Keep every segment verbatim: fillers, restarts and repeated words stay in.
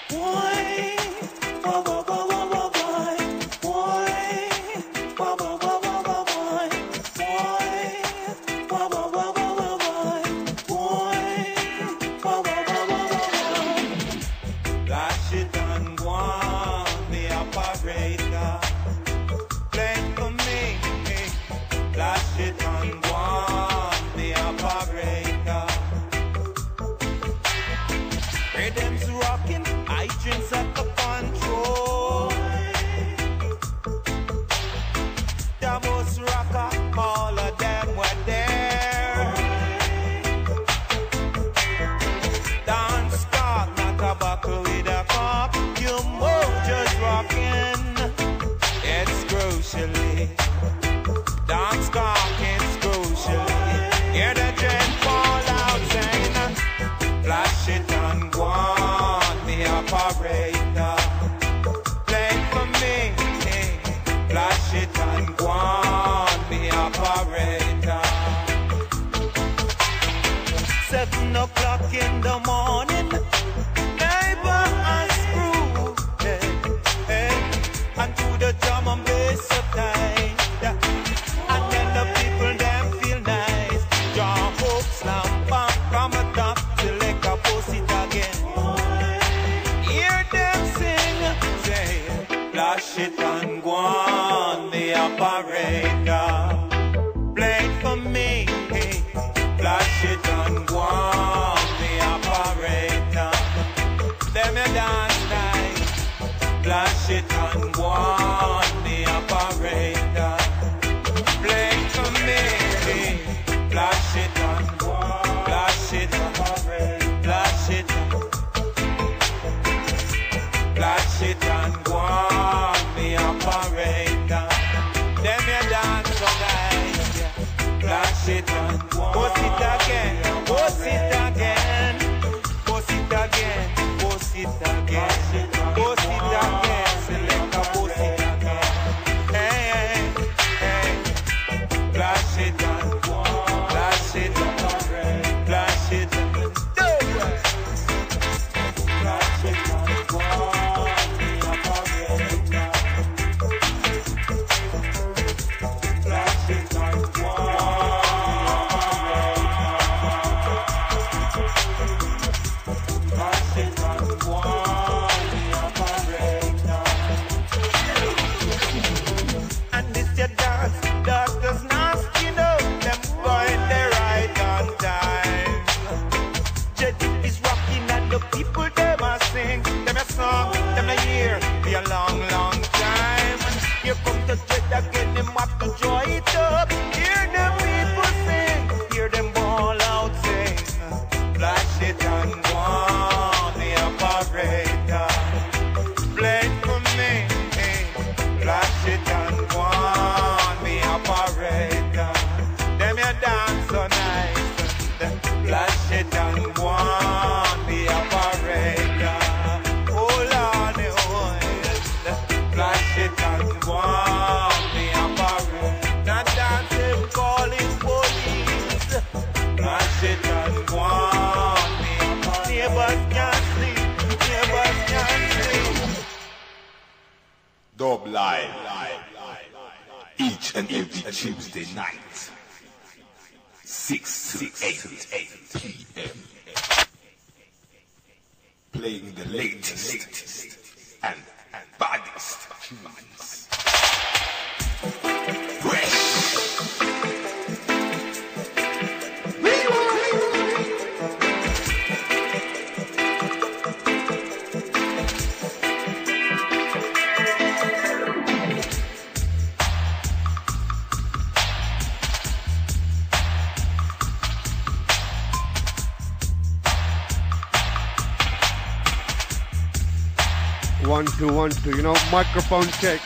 One, two, one, two, you know, microphone check.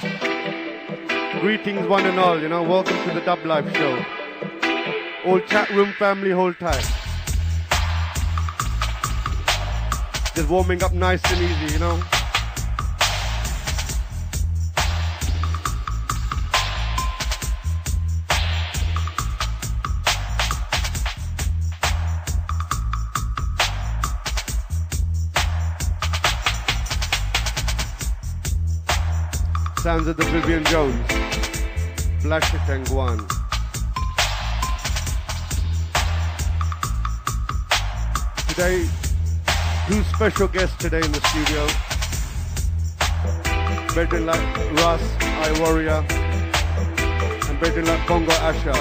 Greetings one and all, you know, welcome to the Dub Life Show. Old chat room family, hold tight. Just warming up nice and easy, you know. Sounds of the Vivian Jones. Flash it and go on. Today, two special guests today in the studio. Bedouin like Russ, I Warrior, and Bedouin like Bongo Asha.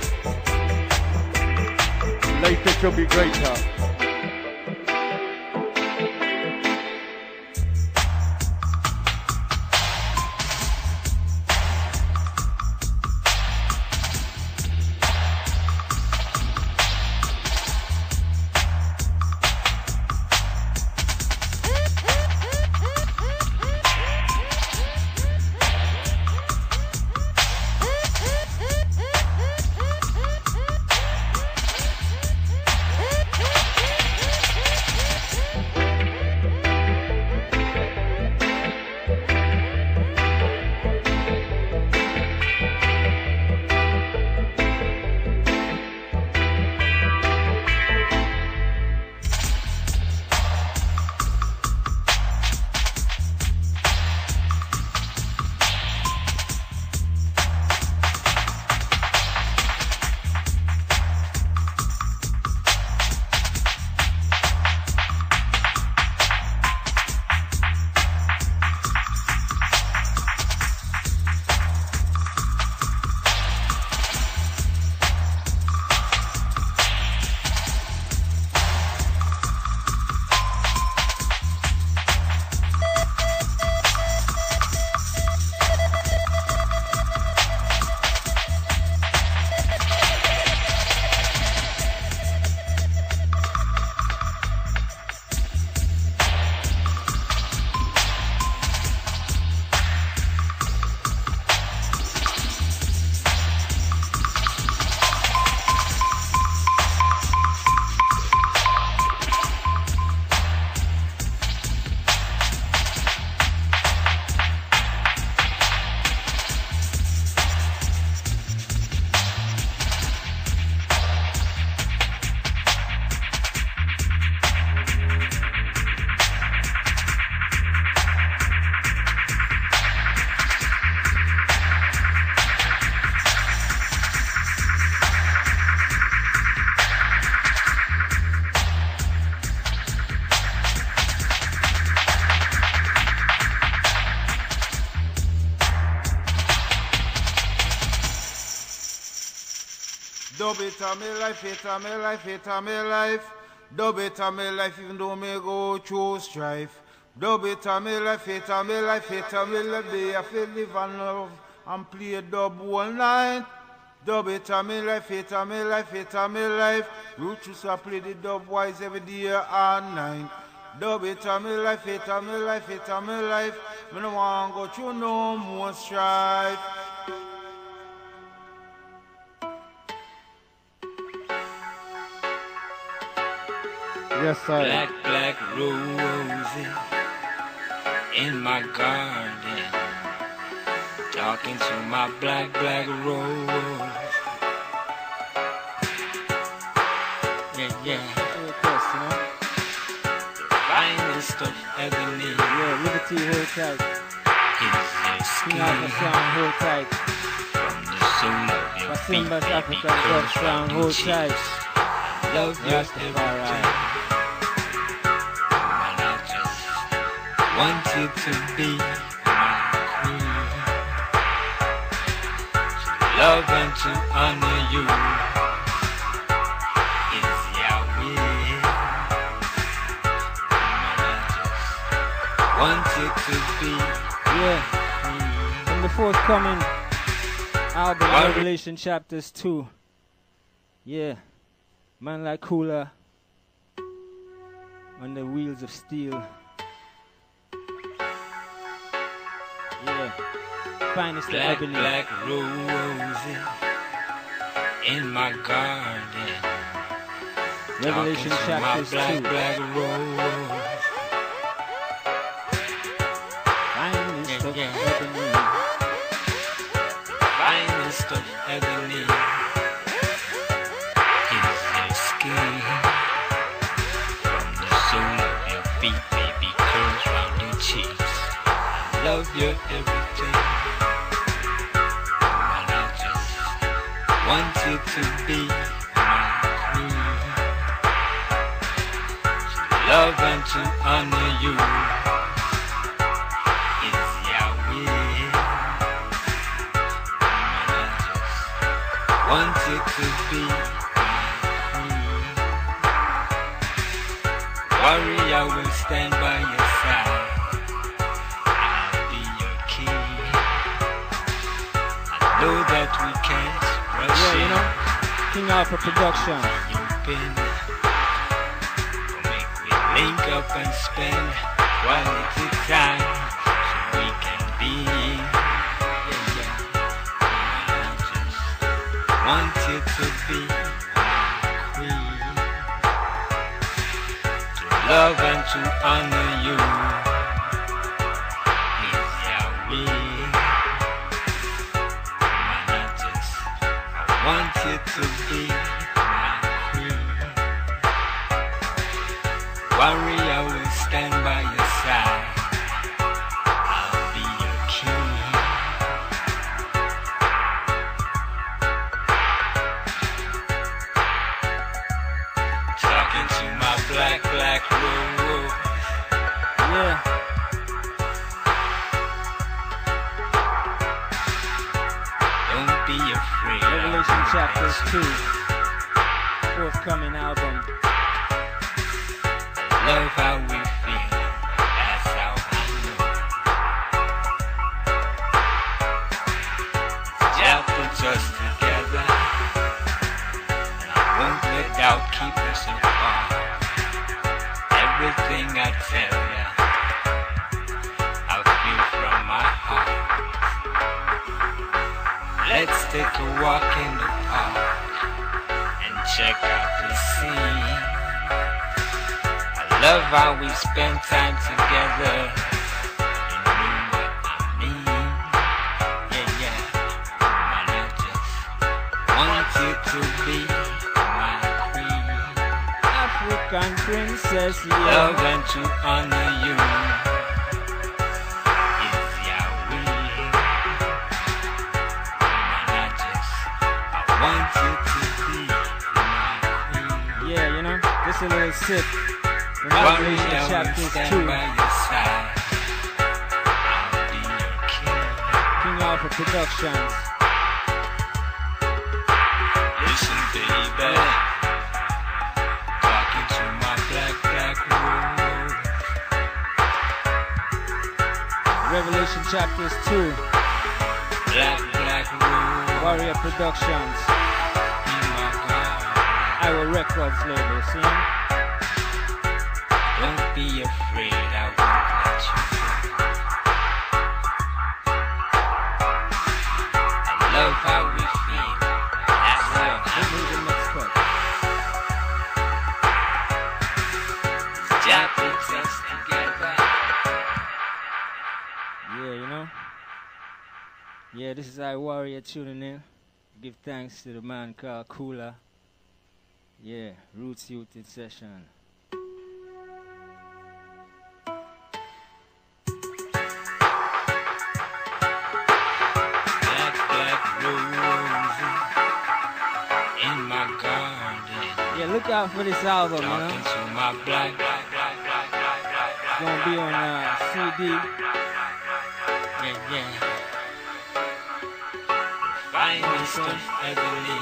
Later shall be greater. Dub it a me life, it a me life, it a me life. Dub it a me life, even though me go through strife. Dub it a me life, it a me life, it a me life. Be I feel live and love and play dub all night. Dub it a me life, it a me life, it a me life. Roots I play the dub wise every day and night. Dub it a me life, it a me life, it a me life. Me no want go through no more strife. Yes, sir. Black, black roses in my garden, talking to my black, black rose. Yeah, yeah. The finest of ebony. Yeah, Liberty, hold tight. Is your skin. Africa sound, hold tight. From the sole of your feet, Simba's baby, African curls God sound, round your hold cheeks. tight. Love your Rastafari. everything. And I just want you to be my queen. To love and to honor you is Yahweh. And I just want you to be Yeah. queen. From the forthcoming album, What? Revelation Chapters two. Yeah. Man like Cooler on the wheels of steel. Yeah. Finest of Black, ebony. black roses in my garden. Revelation Talking to my Chapters black, two. black rose. Finest of Yeah, yeah. ebony. Finest of ebony is your skin. From the sole of your feet, baby, curls round your cheeks. Love your everything. love and to honor you. It's Yahweh. And I just want you to be free. Warrior will stand by your side. I'll be your king. I know that we can't rush Yeah, you in. know, King Alpha Production. You've been make we link up and spend quality time so we can be. Yeah, yeah. I just want you to be my queen, to love and to honor you. Is Yahweh. And I just want you to be my queen. Warrior will stand by your side. I'll be your king. Talking to my black, black rose. Yeah. Don't be afraid. Revelation chapters two. Forthcoming album. Love how we feel. That's how I know. Jah puts us together, and I won't let doubt keep us apart. Everything I tell ya, I feel from my heart. Let's take a walk in the park and check out the scene. Love how we spend time together. You know what I mean? Yeah, yeah. And I just want you to be my queen. African princess, yeah. Love and to honor you. Is Yahweh. And I just, I want you to be my queen. Yeah, you know, just a little sip. Warrior Revelation will chapters stand two. by your side. I'll be your king. King Alpha Productions. Listen, baby. Talking to my black, black rose. Revelation chapters two. Black, black rose. Warrior Productions. In my God. Iowa Records label, see him? Don't be afraid, I won't let you go. I love how we feel. That's how This I is the next cut. Jah puts us together. Yeah, you know? Yeah, this is I Warrior tuning in. Give thanks to the man called Cooler. Yeah, Roots Youth in session. Black, black rose in my garden. Yeah, look out for this album, you Talking know? to my black, black, black, black, black, black, It's gonna be on uh, C D. yeah, yeah. Finest of ebony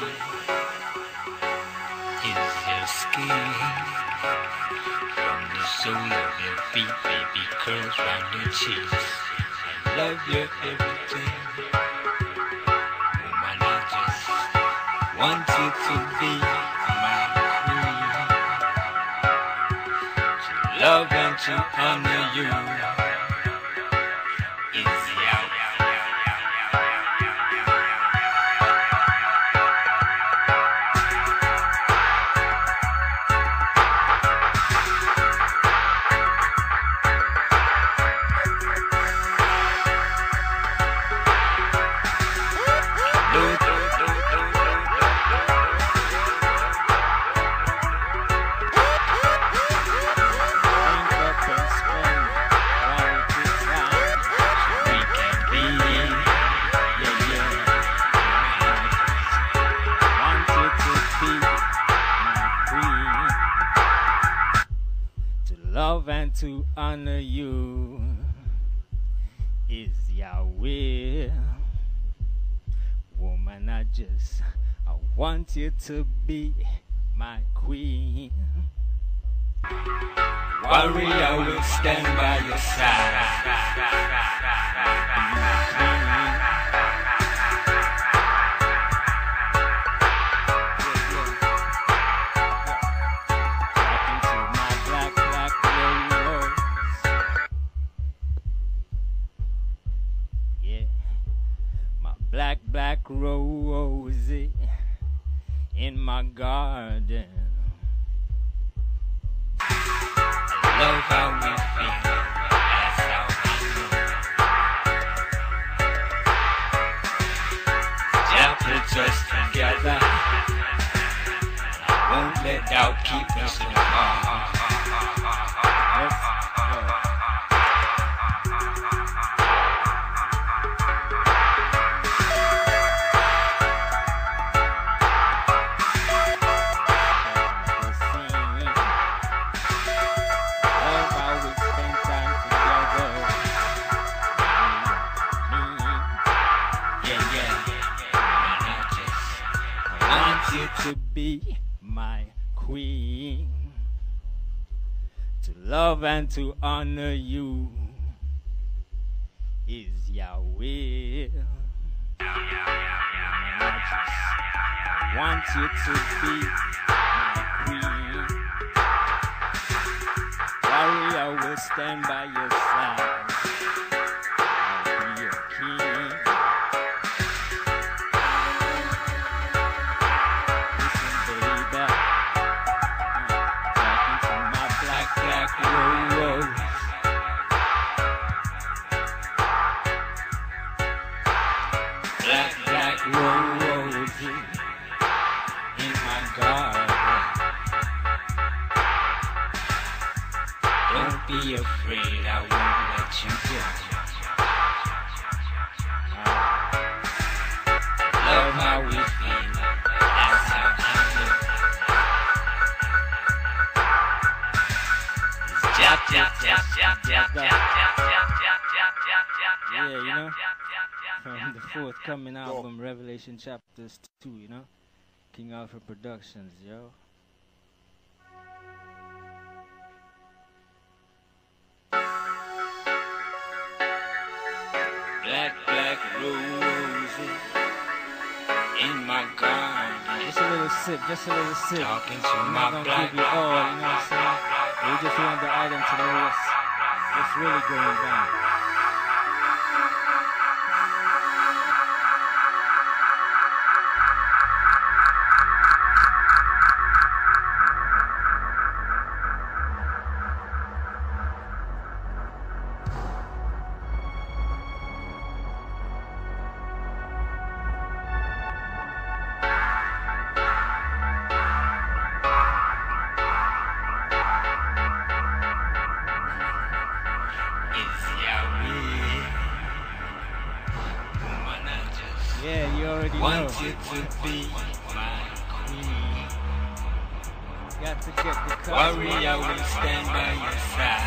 is your skin. From the sole of your feet, baby, curls round your cheeks. I love your everything. Woman, I just want you to be my queen. To love and to honor you. Is Yahweh. Link up and spend love and to honor you is Yahweh. Woman, I just, I want you to be my queen. Warrior will stand by your side. Black, black rose in my garden. Love how we feel, that's how we know. Jah put us together. Won't let doubt keep us apart. Let's go. To be my queen, to love and to honor you is Yahweh. I just want you to be my queen. Warrior will stand by your side. I'll be your king. Black, black rose in my garden. Don't be afraid, I won't let you go. Love how we feel, that's how I feel. Jap, jap, jap, jap, jap, jap, jap, jap, jap, jap, jap, jap. Yeah, you know, from the forthcoming album Revelation Chapters two, you know, King Alpha Productions, yo. Black, black roses in my garden. Just a little sip, just a little sip. Talking to I'm my not gonna black, give you all, you know what I'm saying? We just want the item to know what's, what's really going down. Yeah, you already want know. you to be my queen. Got to get the cut. Warrior will stand by your side.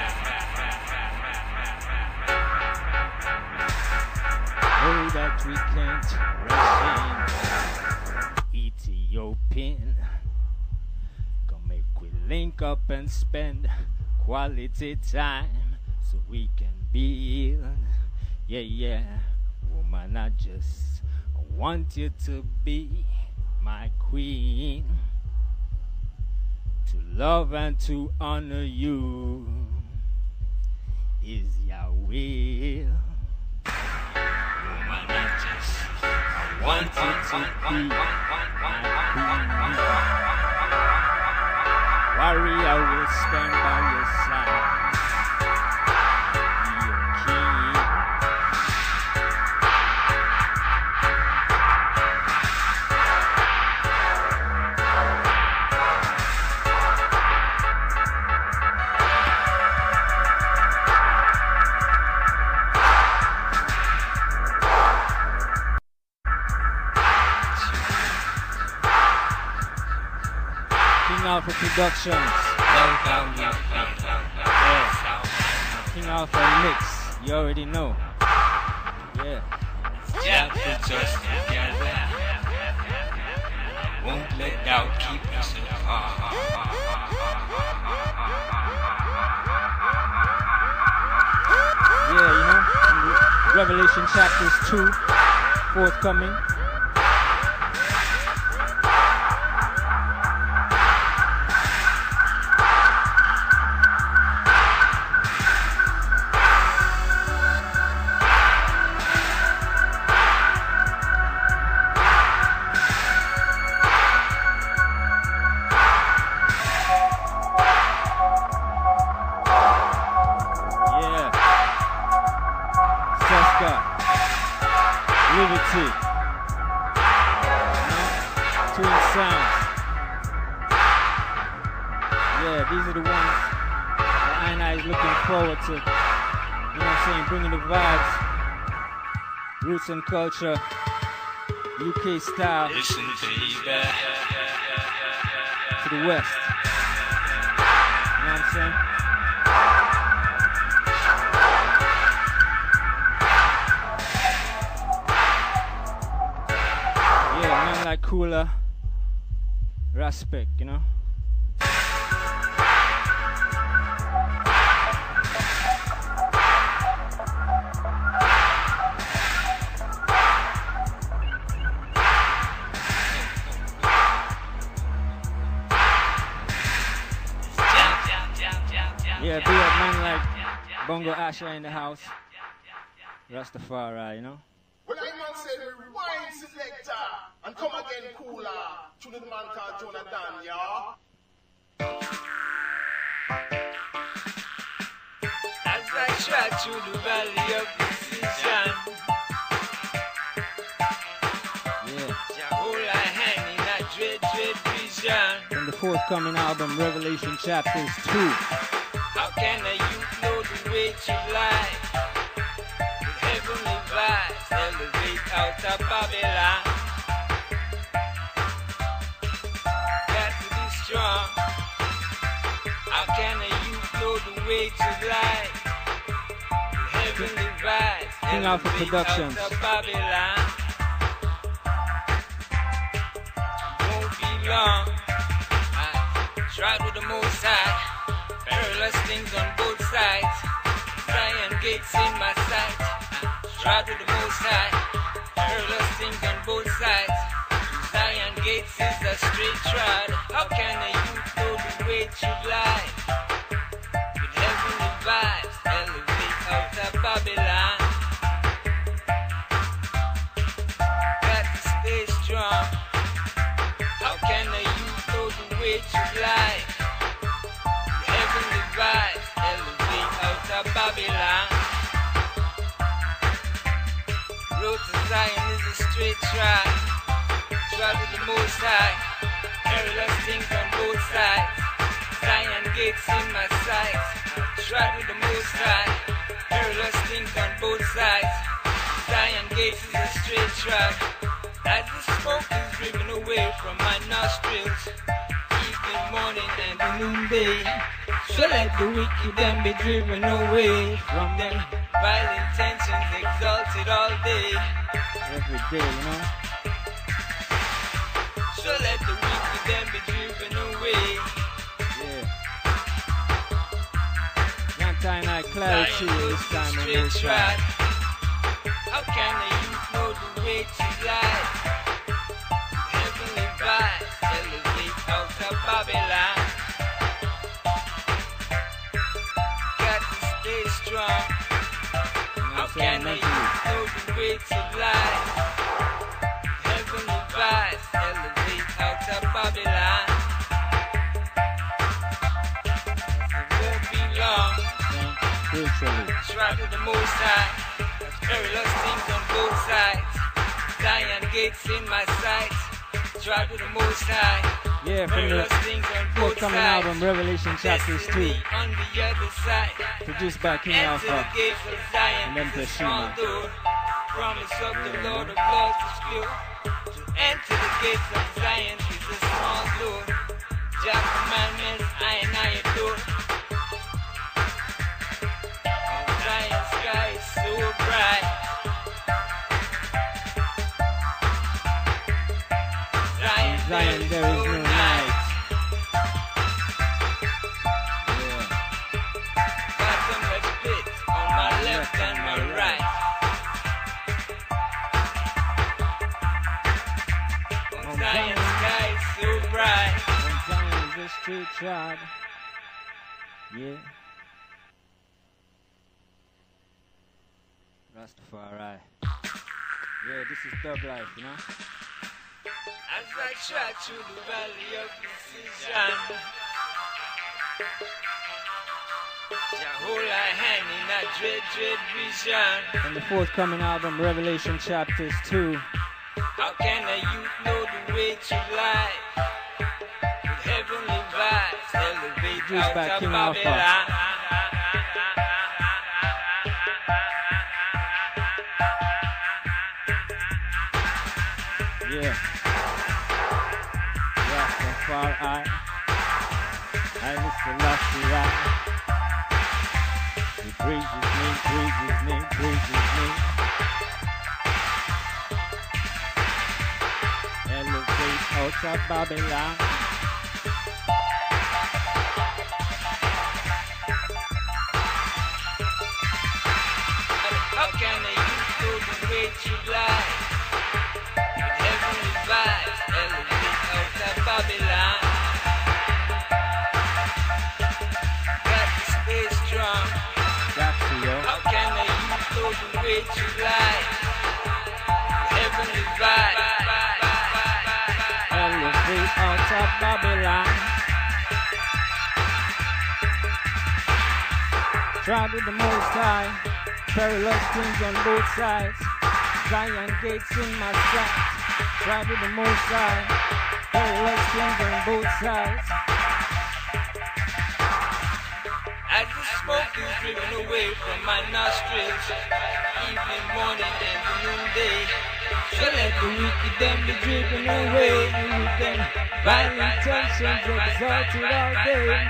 Oh, that we can't rush in. Ethiopian. Gonna make we link up and spend quality time so we can build. Yeah, yeah. Woman, I just want you to be my queen, to love and to honor you is Yahweh. Woman, I just I want you to be my queen. Warrior will stand by your side. Be your king. King Alpha Productions. Love how you feel. Alpha mix. You already know. Yeah. Yeah, put us together. Won't let doubt keep us apart. Yeah, you know, Revelation chapters two, forthcoming. To, you know what I'm saying, bringing the vibes, roots and culture, U K style, listen, baby, to the west. You know what I'm saying? Yeah, man like Cooler, respect, you know? Yeah, be a man like Bongo Asher in the house. Rastafari, you know? Well, I man said rewind selector and come again Cooler. To the man called Jonathan, y'all. As I trod through the valley of decision, yeah, Jah hold a hand in a dread, dread vision. From the forthcoming album, Revelation chapters two. How can a youth know the way to life? With heavenly vibes, elevate out of Babylon. Got to be strong. How can a youth know the way to life? With heavenly vibes, King Alpha elevate Productions. out of Babylon. Won't be long. I tried with the Most High. Perilous things on both sides. Zion gates in my sight. Trod with the Most High. Perilous things on both sides. Zion gates is a straight trod. How can a youth know the way to life? With heavenly vibes, elevate out of Babylon. Got to stay strong. How can a youth know the way to life? Vibes, elevate out of Babylon. Road to Zion is a straight track. Trod with the Most High. Perilous things on both sides. Zion gates in my sight. Trod with the Most High. Perilous things on both sides. Zion gates is a straight track. As the smoke is driven away from my nostrils. Evening, morning, and noonday. So let the wicked then be driven away from them. Vile intentions exalted all day. Every day, you know? So let the wicked then be driven away. Yeah. One time like clarity this time on both sides. How can a youth know the way to life? Heavenly vibes, elevate out of Babylon. Strong. How can a youth know the way to life? Heavenly vibes, elevate out of Babylon. It won't be long. Try to the Most High. There's perilous things on both sides. Zion gates in my sight. Try to the Most High. Yeah, from the forthcoming album, Revelation chapters two. Produced by King Alpha and then Tashima. Promise of the Lord of Lords is pure. To enter the gates of Zion is a small door. Jah commandments I and I adore. Zion, there is no night. Yeah. Bottom of split on my left and my right. On Zion sky is so bright. On Zion is the street shot. Yeah. Rastafari. Yeah, this is Dub Life, you know? As I trot through the valley of decision, Jah hold I hand in a dread, dread vision. From the forthcoming album, Revelation Chapters two. How can a youth know the way to life? With heavenly vibes, elevate Produced out by of King Alpha. Babylon. Yeah. Rastafari. I Mister Lassie. He praise his name, praise his name, praise his name. Elevate out of Babylon. How can a youth know the way to life? With heavenly vibes, elevate out of Babylon. Got to stay strong. Got to, yo. How can a youth know the way to life? With heavenly vibes. Elevate out of Babylon. Tried with the Most High. Perilous things on both sides. Zion gates in my sight. Tried with the Most High. Perilous things on both sides. As the smoke is driven away from my nostrils, evening, morning, and noonday. So let the wicked them be driven away with them violent tensions exalted all day.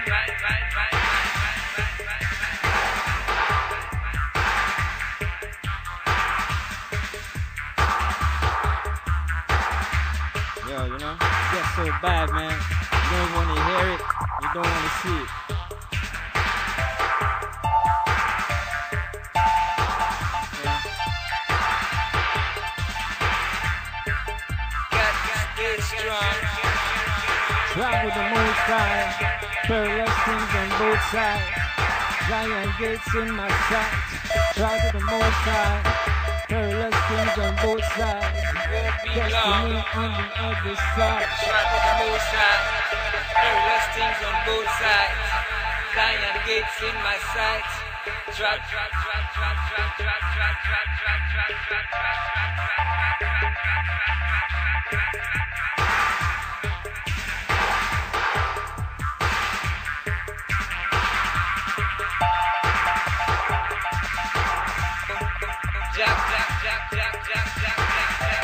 Yo, you know, it gets so bad, man. You don't want to hear it, you don't want to see it. Got to stay strong. Try with the Most High, perilous things on both sides. Zion gates in my sight. Try with the Most High, perilous things on both sides. Won't be Destiny long. on the other side. Try with the most high. Perilous things on both sides. Zion gates in my sight. Try, try, try, try, try, try, try, try, try, try, try, Jack, Jack, Jack, Jack, Jack, Jack, Jack,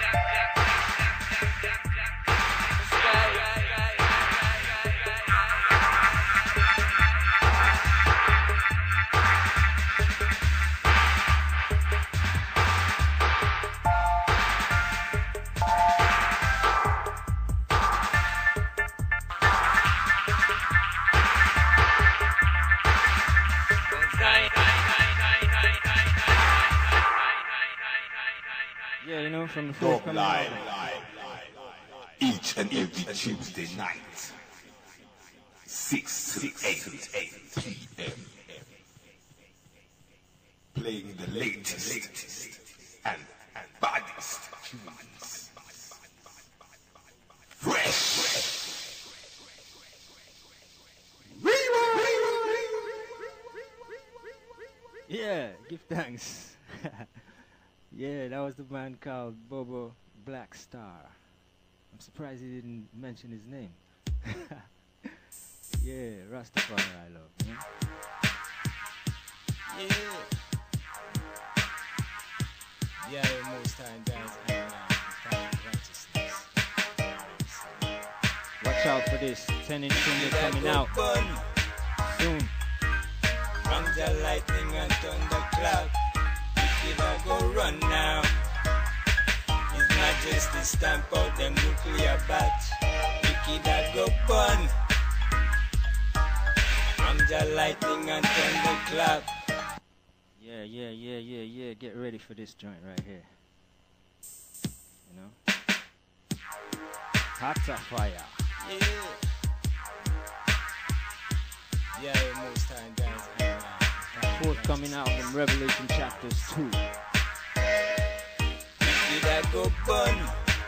Yeah, you know, from the Dub forthcoming Live. album. Each and every Tuesday night, six to eight p m Playing the latest and baddest tunes. Fresh. Yeah, give thanks. Yeah, that was the man called Bobo Black Star. I'm surprised he didn't mention his name. Yeah, Rastafari I love, you know? Yeah. Yeah, the most time guys and uh, time of righteousness. Watch out for this ten inch single coming out soon. From the lightning and thundercloud, did I go run now? It's not Majesty stamp out them nuclear batch. Wicked a go bun. From the lightning and thunderclap. Yeah, yeah, yeah, yeah, yeah. Get ready for this joint right here. You know? Hotter fire. Yeah. Yeah, most time guys. And, uh, Forthcoming album, Revelation chapters two. Wicked a go bun.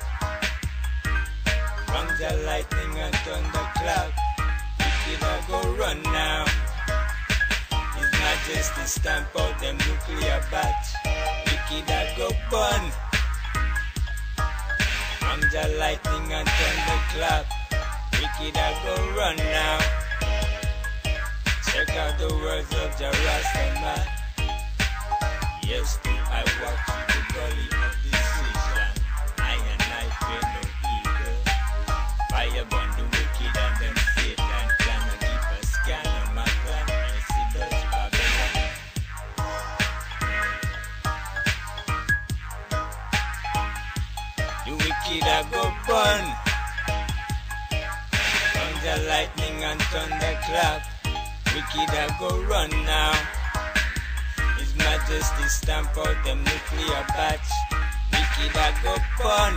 From the lightning and thunderclap. Wicked a go run now. His Majesty stamp out them nuclear batch. Wicked a go bun. From the lightning and thunderclap. Wicked a go run now. Check out the words of Jah Rastaman. Yes, do I walk through the gully of decision. I and I fear no evil. Fire burn the wicked and them Satan plan to keep a scan on my plan. Mercy does Babylon. The wicked a go burn. From the lightning and thunderclap. Wicked a go run now. His Majesty stamp out them nuclear batch. Wicked a go bun.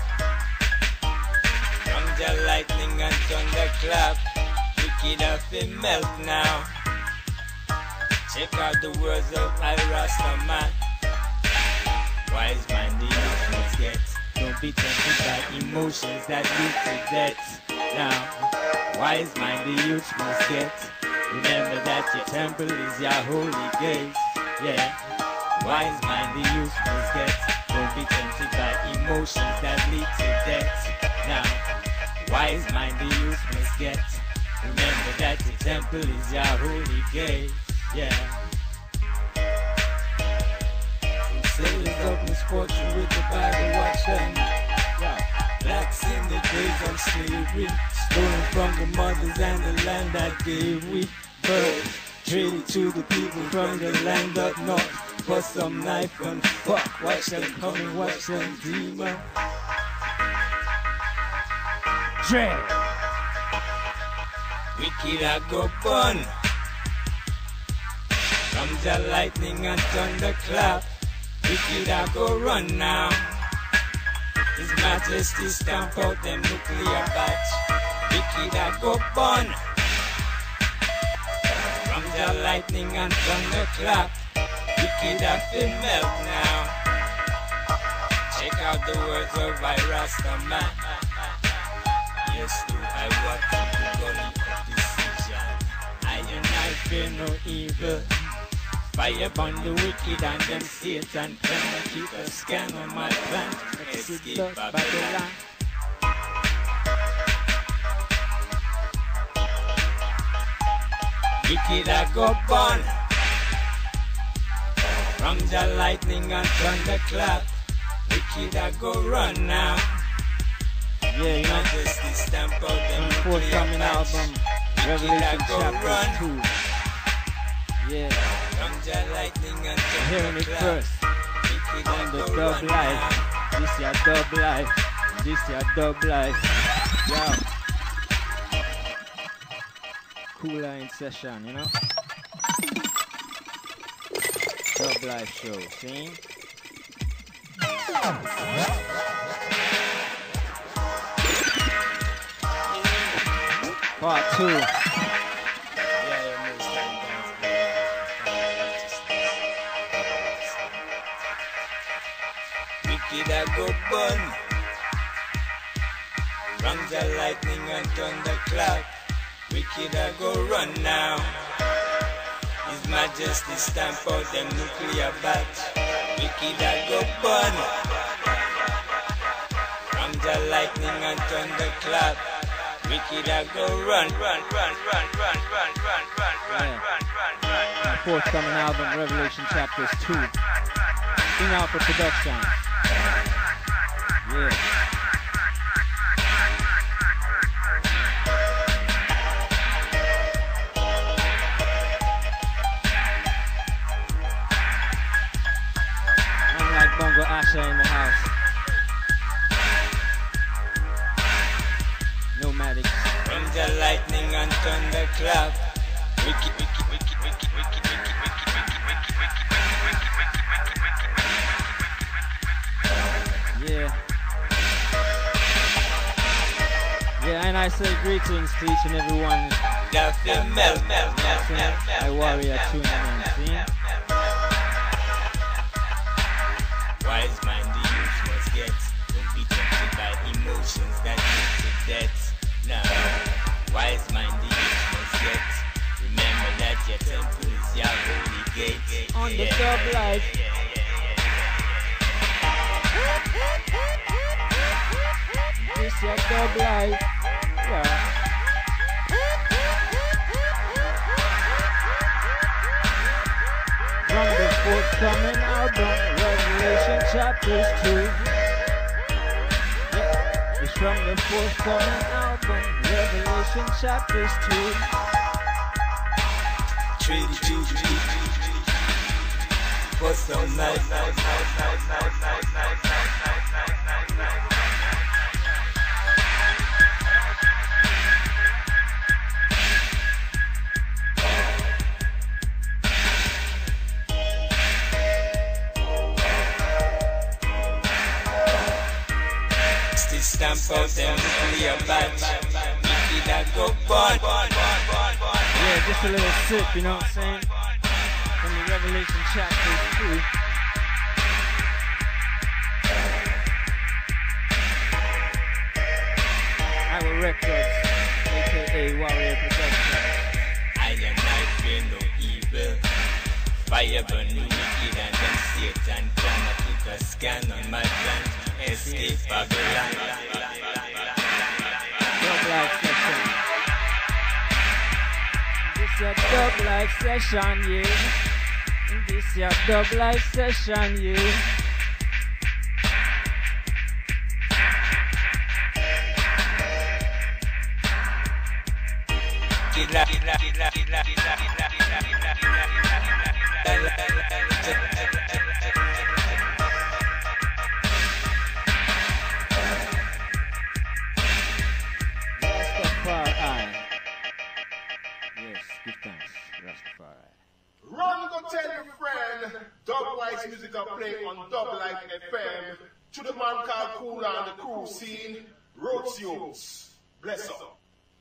From the lightning and thunderclap. Wicked a fi melt now. Check out the words of I Rastaman. Wise man the youth must get. Don't be tempted by emotions that lead to death. Now, wise mind the youth must get. Remember that your temple is your holy gate. Yeah, wise mind the youth must get. Don't be tempted by emotions that lead to death. Now, wise mind the youth must get. Remember that your temple is your holy gate. Yeah. Sailors of misfortune with the Bible, watch them. Yeah. Blacks in the days of slavery, stolen from the mothers and the land that gave we birth. Traded to the people from the land up north for some knife and fuck. Watch them coming, watch them demon. Dread. Wicked a go bun. From the lightning and thunderclap. Wicked a go run now. His Majesty stamp out them nuclear batch. Wicked a go bun. From the lightning and thunderclap. Wicked a fi melt now. Check out the words of I Rastaman. Yes, do I walk through the gully of decision. I and I fear no evil. Fire burn the wicked and them Satan plan to keep a scan on my plan. Escape Babylon. Wicked a go burn. From the lightning and thunderclap. Wicked a go run now. Yeah, you know, Majesty stamp out them forthcoming batch. album, Wicked a Revelation go chapter run. two. Yeah, From the lightning and hearing it thunderclap. first Wicked a on the go dub run life. now. This your dub life. This your dub life. Yo. Cooler in session, you know? Dub life show, see? Part two. Yeah, yeah, most time guys. Wicked a go bun. From the lightning and thunderclap. Wicked a go run now. His Majesty stamp out them nuclear batch. Wicked a go bun. From the lightning and thunderclap. Wicked a go run, run, run, run, run, run, run, run, run, Yeah. run, run, run, My run. forthcoming album, Revelation chapters two. Sing out for production. Yeah. I'm like Bongo Asha in the house. thunderclap. Wicked, wicked, wicked, wicked, wicked, wicked, wicked, wicked, wicked, wicked, wicked, wicked, wicked, wicked. Yeah. Yeah, and I say greetings to each and every one. Nothing melt, melt, melt, melt, melt. I warrior tuning in, see? Wise mind the youth must get. Don't be tempted by emotions that lead to death. No. Wise mind the youth must get. Remember that your temple is your holy gate. On the top life. This your dub life. Yeah. From the forthcoming album, Revelation chapters two. Yeah, it's from the forthcoming album, Revelation chapters two. Treaty, treaty, treaty. What's so nice, nice, nice, nice, nice, nice, nice, nice, nice, nice, nice. Stamp out them nuclear badge. Make it a go burn. Yeah, just a little sip, you know what I'm saying? From the Revelation chapter two. Our Records, aka Warrior Productions. I am not fear no evil. Fire burn me wicked and then Satan come. I took a scan on my plan. Escape Babylon. Dub life session. This your dub life session, yeah. This your dub life session, yeah. Killa, killa, killa, killa, killa, killa, killa, killa, Rastafari. Yes, give thanks, Rastafari. Run, go tell your friend. Dub Wise music are playing on Dub Life F M. To the man called Cooler and the crew scene. Roots Youths. Bless up.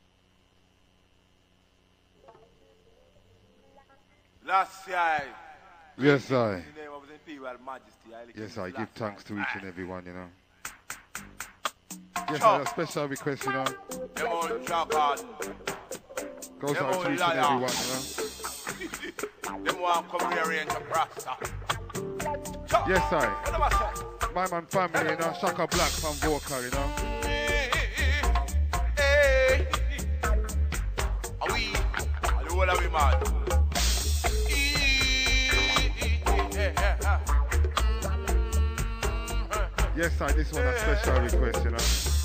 Last year, Yes, I. in the name of His Imperial Majesty, I Yes, I give thanks to each and every one, you know. Yes, Sure. I, a special request, you know. Them old dragon, Goes Them out to old each and liar. every one, you know. them want come here and to Rasta. Sure. Yes, I. What am I saying? My man family, you know. Shaka Black from vocal, you know. Hey, hey, are we? Are the whole of we man? Yes, I. This one a special request, you know.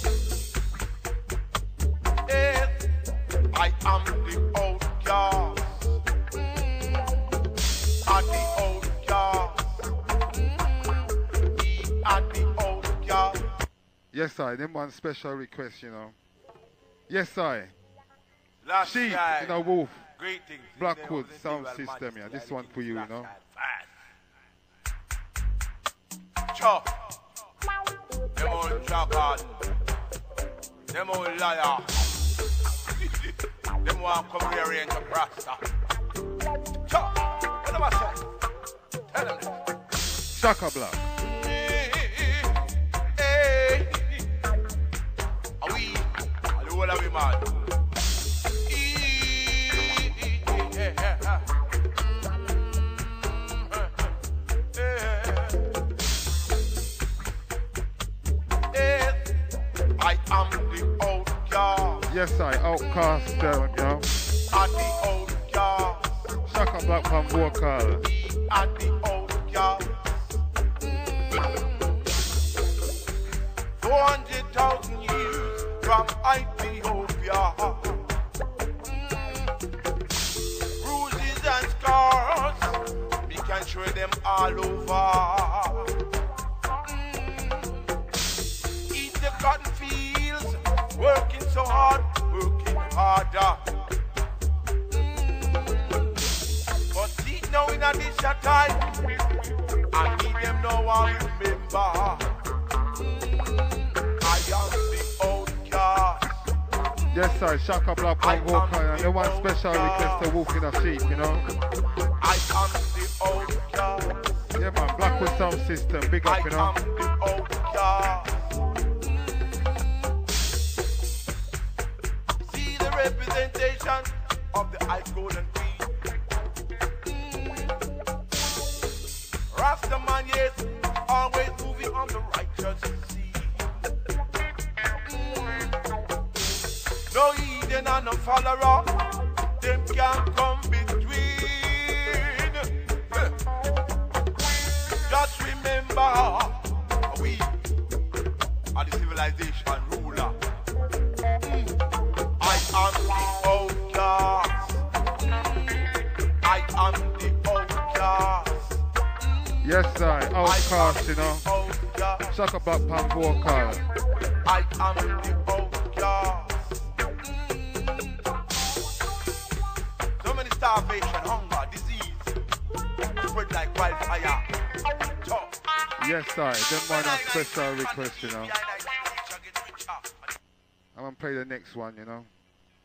Hey, I am the outcast. Are the outcast. We are the outcast. Yes, I. Them one special request, you know. Yes, I. Last Sheep, year, you know, Wolf. greetings. in the Blackwood name of His sound Imperial system, yeah. Majesty, This I one live for in you, you Black know. Hat. Sure. Them old dragon. Them old liar. Them want come here and to Rasta. Sure. What am I saying? Tell them this. Shaka Black. Hey, hey, are we? Are the whole of we man? I am the outcast. Yes, I. Outcast, uh, you know. Are the outcast. Shaka Black from vocal. We are the outcast. Four hundred thousand years from Ethiopia. Bruises and scars, we can show them all over. Eat the cotton fields, working so hard, working harder. in a this a time, I need them now I remember. I am the outcast. Yes, sir. Shaka Black on vocal, and the one special request to Wolf in a Sheep, you know. I am the outcast. Yeah, man. Blackwood Sound System, big up, you know. I am the outcast. See the representation of the ice golden queen. Rastaman, yes, always moving on the righteous sea. No heathen and no follower, them can't come between. Just remember, we are the civilization ruler. I am the outcast. I am the outcast. Yes, sir. Outcast, you know. Shaka Black Pan vocal. I am the outcast. So many starvation, hunger, disease, spread like wildfire. Talk. Yes, sir. Them one a special request, you know. I'm gonna play the next one, you know.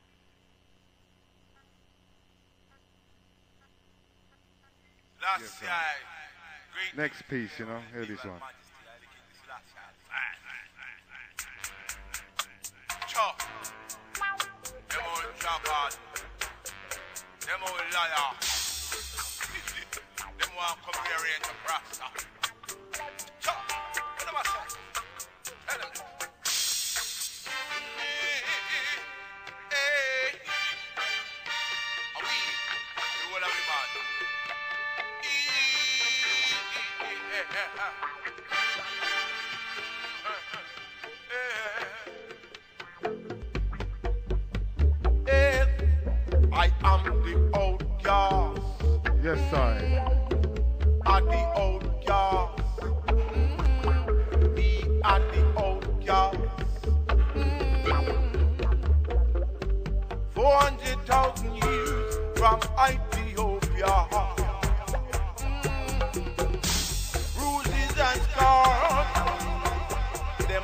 Last year, great Next piece, you know. Hear this one. Chop. Them old chabad. Them old liar. Them want come here and to prosper. Chop. What am I saying? Tell them that. Hey. Are we? You will have the man. I am the outcast. Yes, sir. I'm the outcast. Me and the outcast. Four hundred thousand years from Ethiopia. Bruises and scars. Them.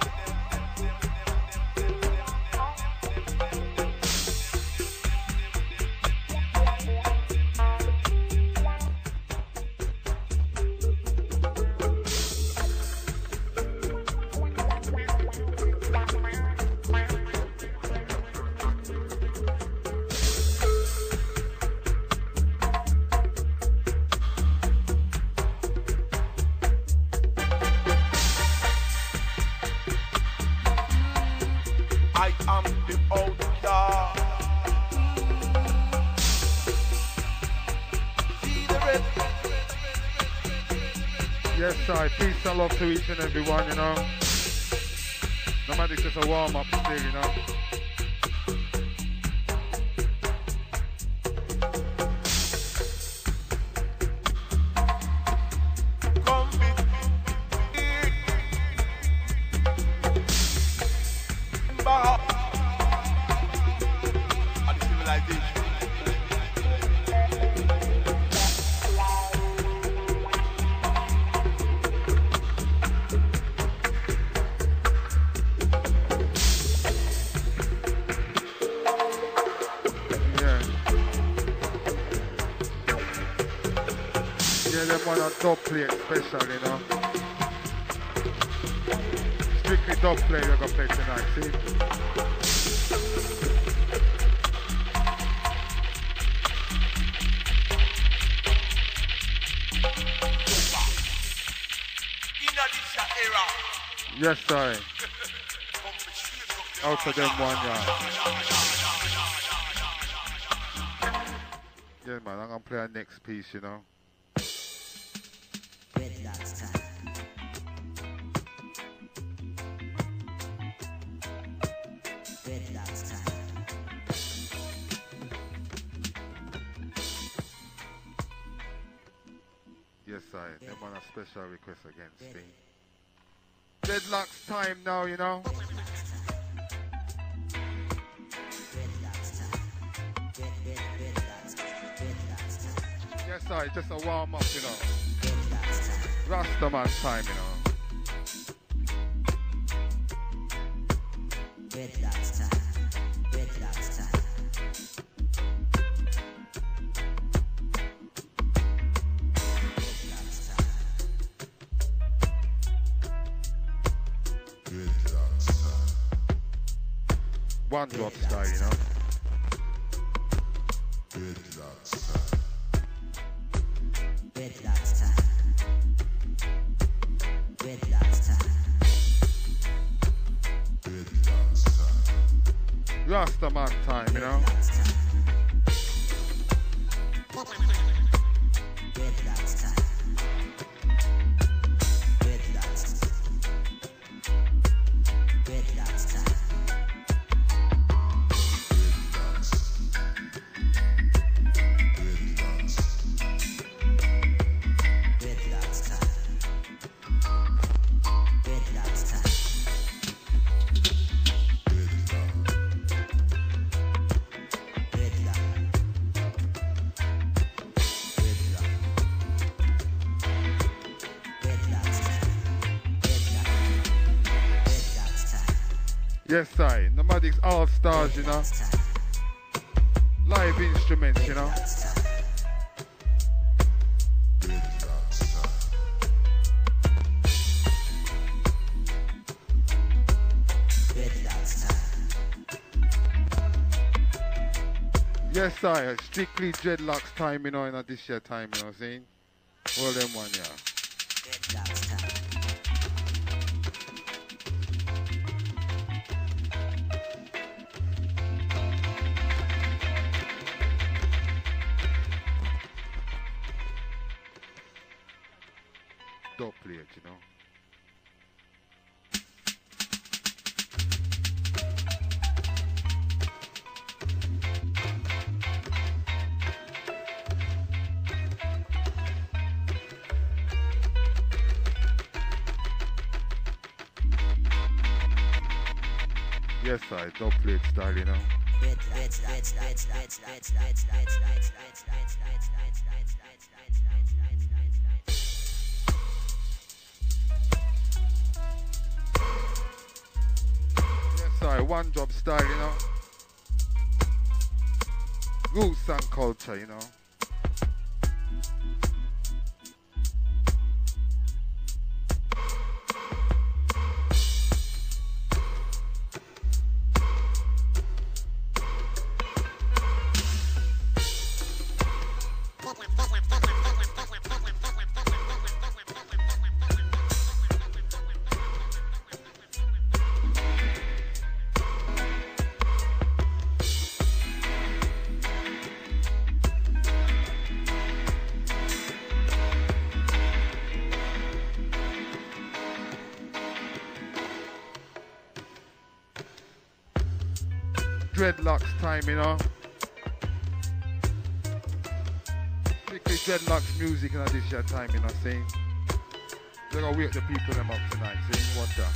I am the outcast. See the red. Yes, sir. Peace and love to each and every one, you know. No matter, it's just a warm up still, you know. Come with me. Remember, and the civilization. Yeah. Yeah, them one a dub plate special, you know. Strictly dub play we're gonna play tonight, see? In this era, Yes, sir. Out of them one, yeah. Yeah, man, I'm gonna play our next piece, you know. Dreadlocks time. Dreadlocks time. Yes, sir. Them one a special request again, see? Deadlock's time now, you know. Yes, sir. sir, just a warm up, you know. Rastaman time, you know. Dreadlocks time. Dreadlocks time. Dreadlocks time. One drop style, you know. Dreadlocks time. Dreadlocks time. Dreadlocks time. Dreadlocks time. Rastaman time, you know. Dreadlocks time. Dreadlocks. Dreadlocks time. Dreadlocks time. Dreadlocks time. Dreadlock. Dreadlock. Dreadlocks time. Dreadlock. Dreadlocks time. Yes, I. Nomadics All Stars, you know. Dreadlocks time. Live instruments, you know. Dreadlocks time. Dreadlocks time. Dreadlocks time. Yes, I. Strictly dreadlocks time, you know, in this year time, you know what I'm saying? All them one, yeah. Dreadlocks time. Don't play it, you know. Yes, I. Don't play it style, you know. Yes, I. One drop style, you know. Roots and culture, you know. Dreadlocks time, you know. Strictly dreadlocks music in this year time, you know what I'm saying? They're gonna wake the people them up tonight, see? What the?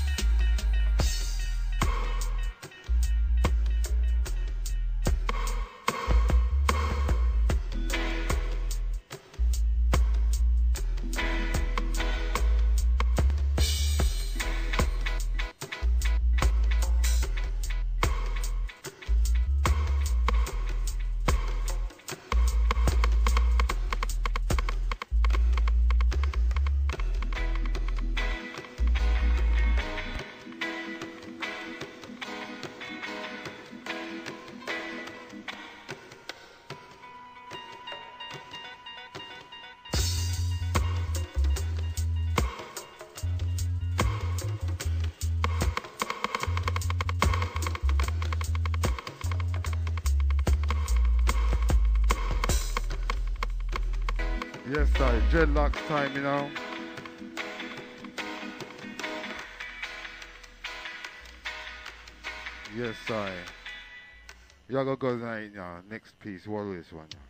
Yes, sir. Dreadlocks time, you know. Yes, sir. Y'all go go tonight, yeah. Next piece, what is one? Yeah.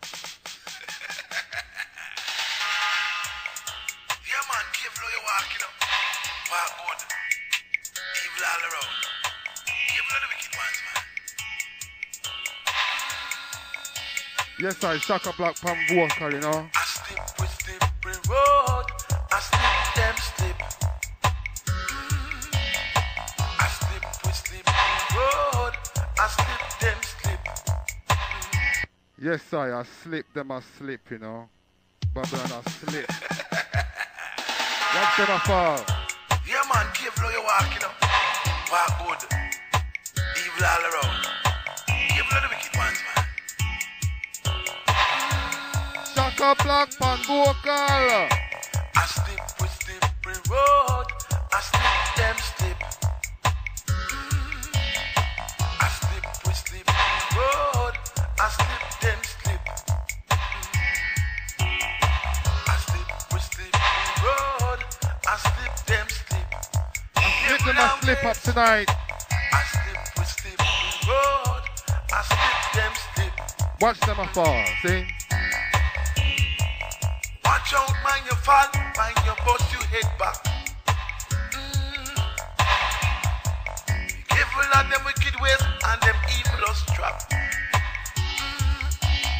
Yeah, man, careful how you walking up. Walk good. Evil all around. Careful of the wicked ones, man. Yes, sir. Shaka Black Pam vocal, you know. I step Yes, I, I slip them, I slip, you know. Babylon, I slip. What's gonna fall? Yeah, man, careful how you walk, you know. Walk good. Evil all around. Careful of the wicked ones, man. Shaka Black Pan vocal. I slip with slippery road. I slip them slip. Mm. I slip with slippery road. I slip them slip. Mm. I slip with slippery road. I slip them slip. I slip them, I slip up tonight. I slip with slippery road. I slip them slip. Watch them a fall, see? Watch out, mind your fall, mind your bust, you head back. Mm. Be careful of them wicked ways and them evil trap. Mm.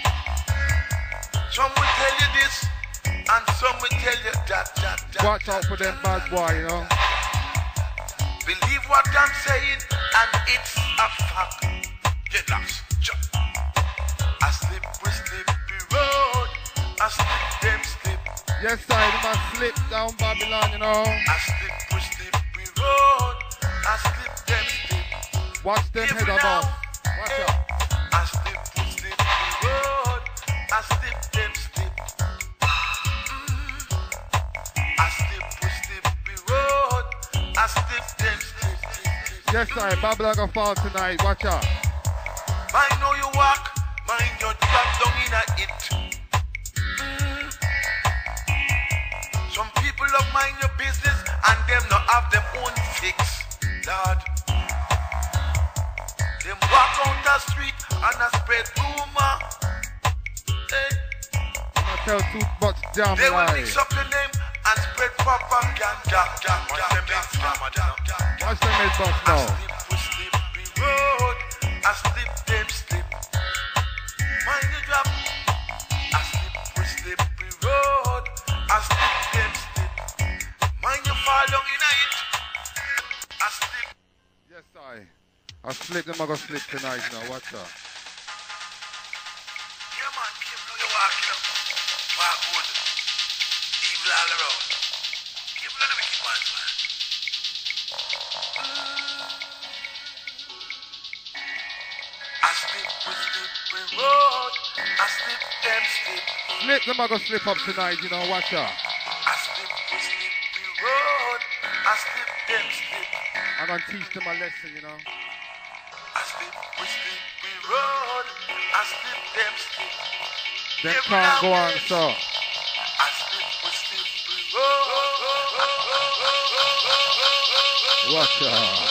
Some will tell you this, and some will tell you that, that, that. Watch out for them bad boy, you know. Believe what I'm saying, and it's a fact. Get lost, jump. I slip with slippery road. I slip them slip. Yes, I must slip down Babylon, you know. I slip with slippery road. I slip them slip. Watch them head about. Watch hey. out. I slip with slippery road. I slip them slip. Mm. I slip with slippery road. I slip them slip. Yes, I Babylon gonna fall tonight. Watch out. Mind how you walk. Mind your drop down in a it. Mm. Some people love mind your business and them not have them own fix, Lord. Them walk on the street and a spread rumor. Hey. I tell too much damn They will lie. mix up your name and spread propaganda. Watch them head bust. Watch them head bust now. I slip with slippery road. I slip them slip. Mind you drop. I slip with slippery road. I slip them slip. Mind you fall down in it. I slip. Yes, I. I slip them, I gonna slip tonight now. Watch out. Yeah, man, keep how you walk, you know. Walk good. Evil all around. Keep the wicked ones, man. Mm. I slip with slippery road. I slip them slip. Slip them, I gonna slip up tonight, you know. Watch out. I slip with slippery road. I slip them slip. I'm gonna teach them a lesson, you know. I slip with slippery road. I slip them slip. Them Every can't now go on, and so. I slip with slippery road. Watch out.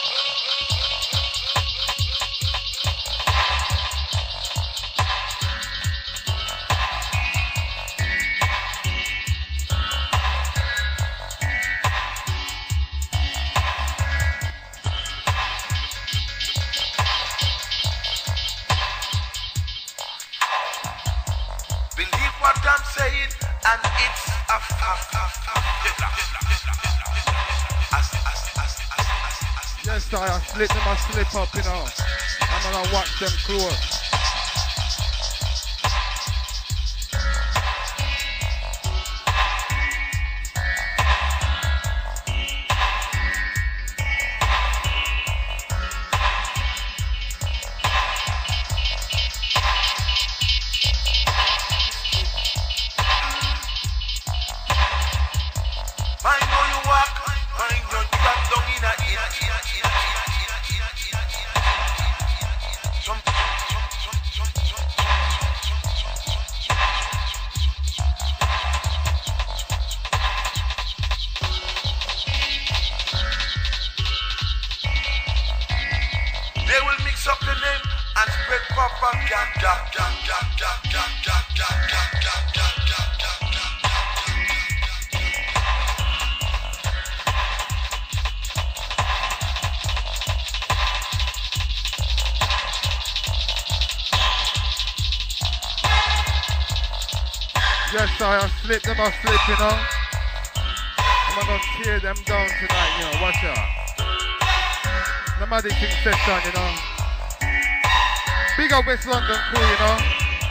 Believe what I'm saying, and it's a fact. Yes, I, I slip them, I slip up, you know. I'm gonna watch them close. Mind how you walk, mind your drop down in a it. Some, some, some, some, some, they will mix up the name and spread propaganda. Yes, I, I slip them, I slip, you know. I'm gonna tear them down tonight, you know. Watch out. Nomadic King session, you know. Big up West London crew, you know.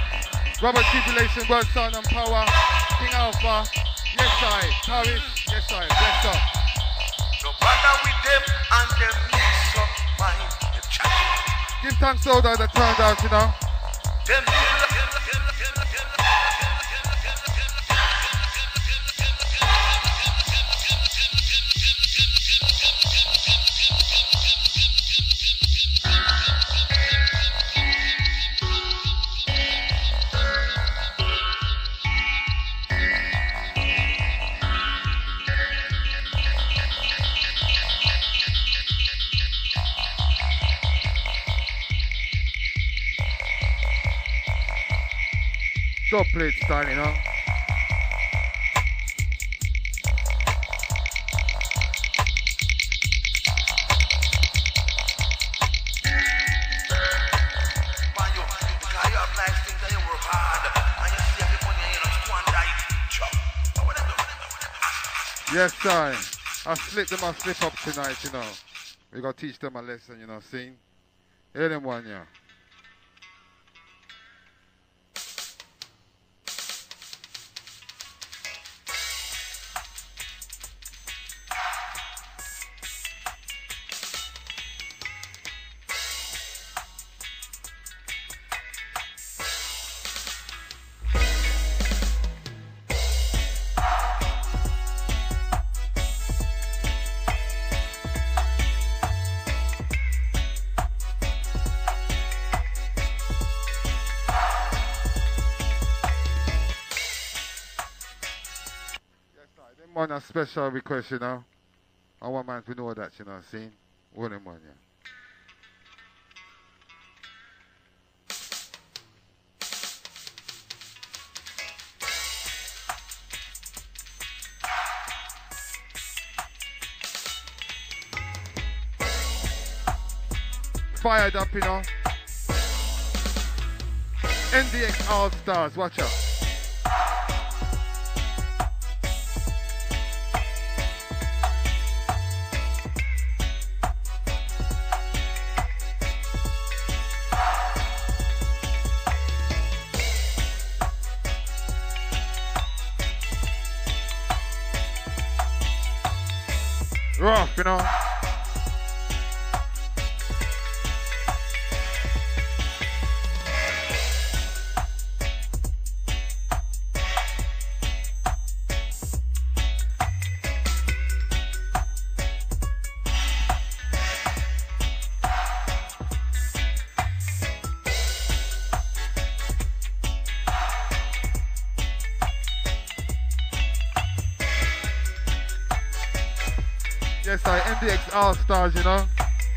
Robert Tribulation, World Sound and Power, King Alpha, yes I, Paris, yes I, bless up. No bother with them and them mix up mind. Them chat. Give thanks to all that that turned out, you know. Them Top plate style, you know. Yes, sir. I slip them, I slip up tonight, you know. We gotta teach them a lesson, you know, see? Hear them one, yeah. On a special request, you know. I want man to know that, you know, see? One in one, yeah. Fired up, you know. N D X All Stars, watch out. Rough, you know. Yes, I N D X All Stars, you know.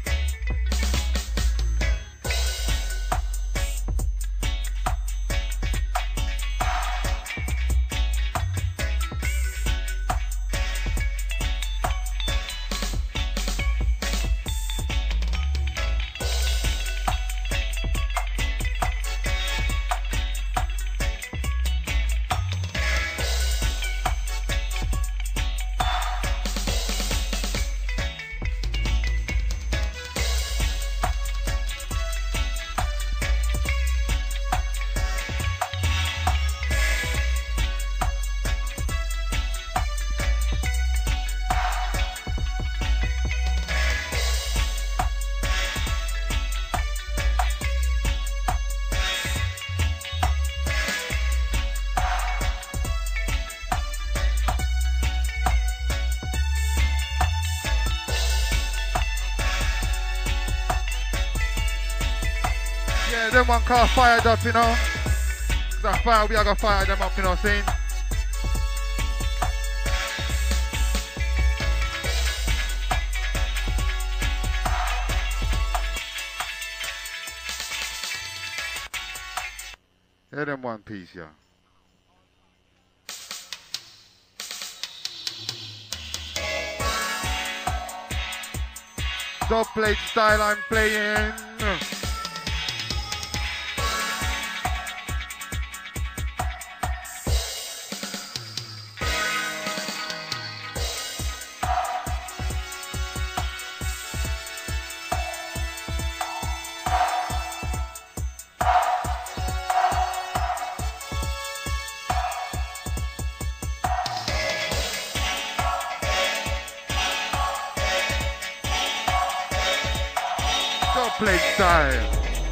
Them one called Fired Up, you know. That fire, we are gonna fire them up, you know what I'm saying? Hear them one piece, yeah. Dub plate style I'm playing. plate style.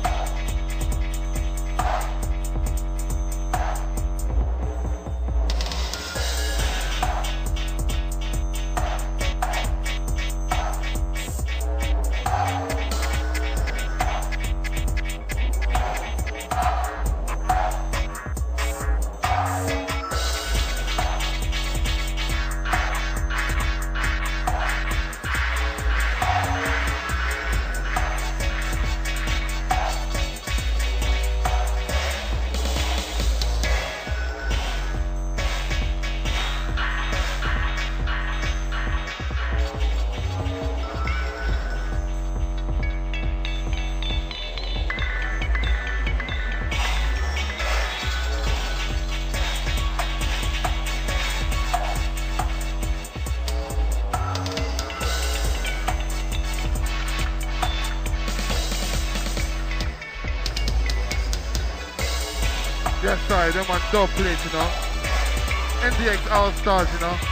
Yes, sorry, them on dub plate, you know. N D X All Stars, you know.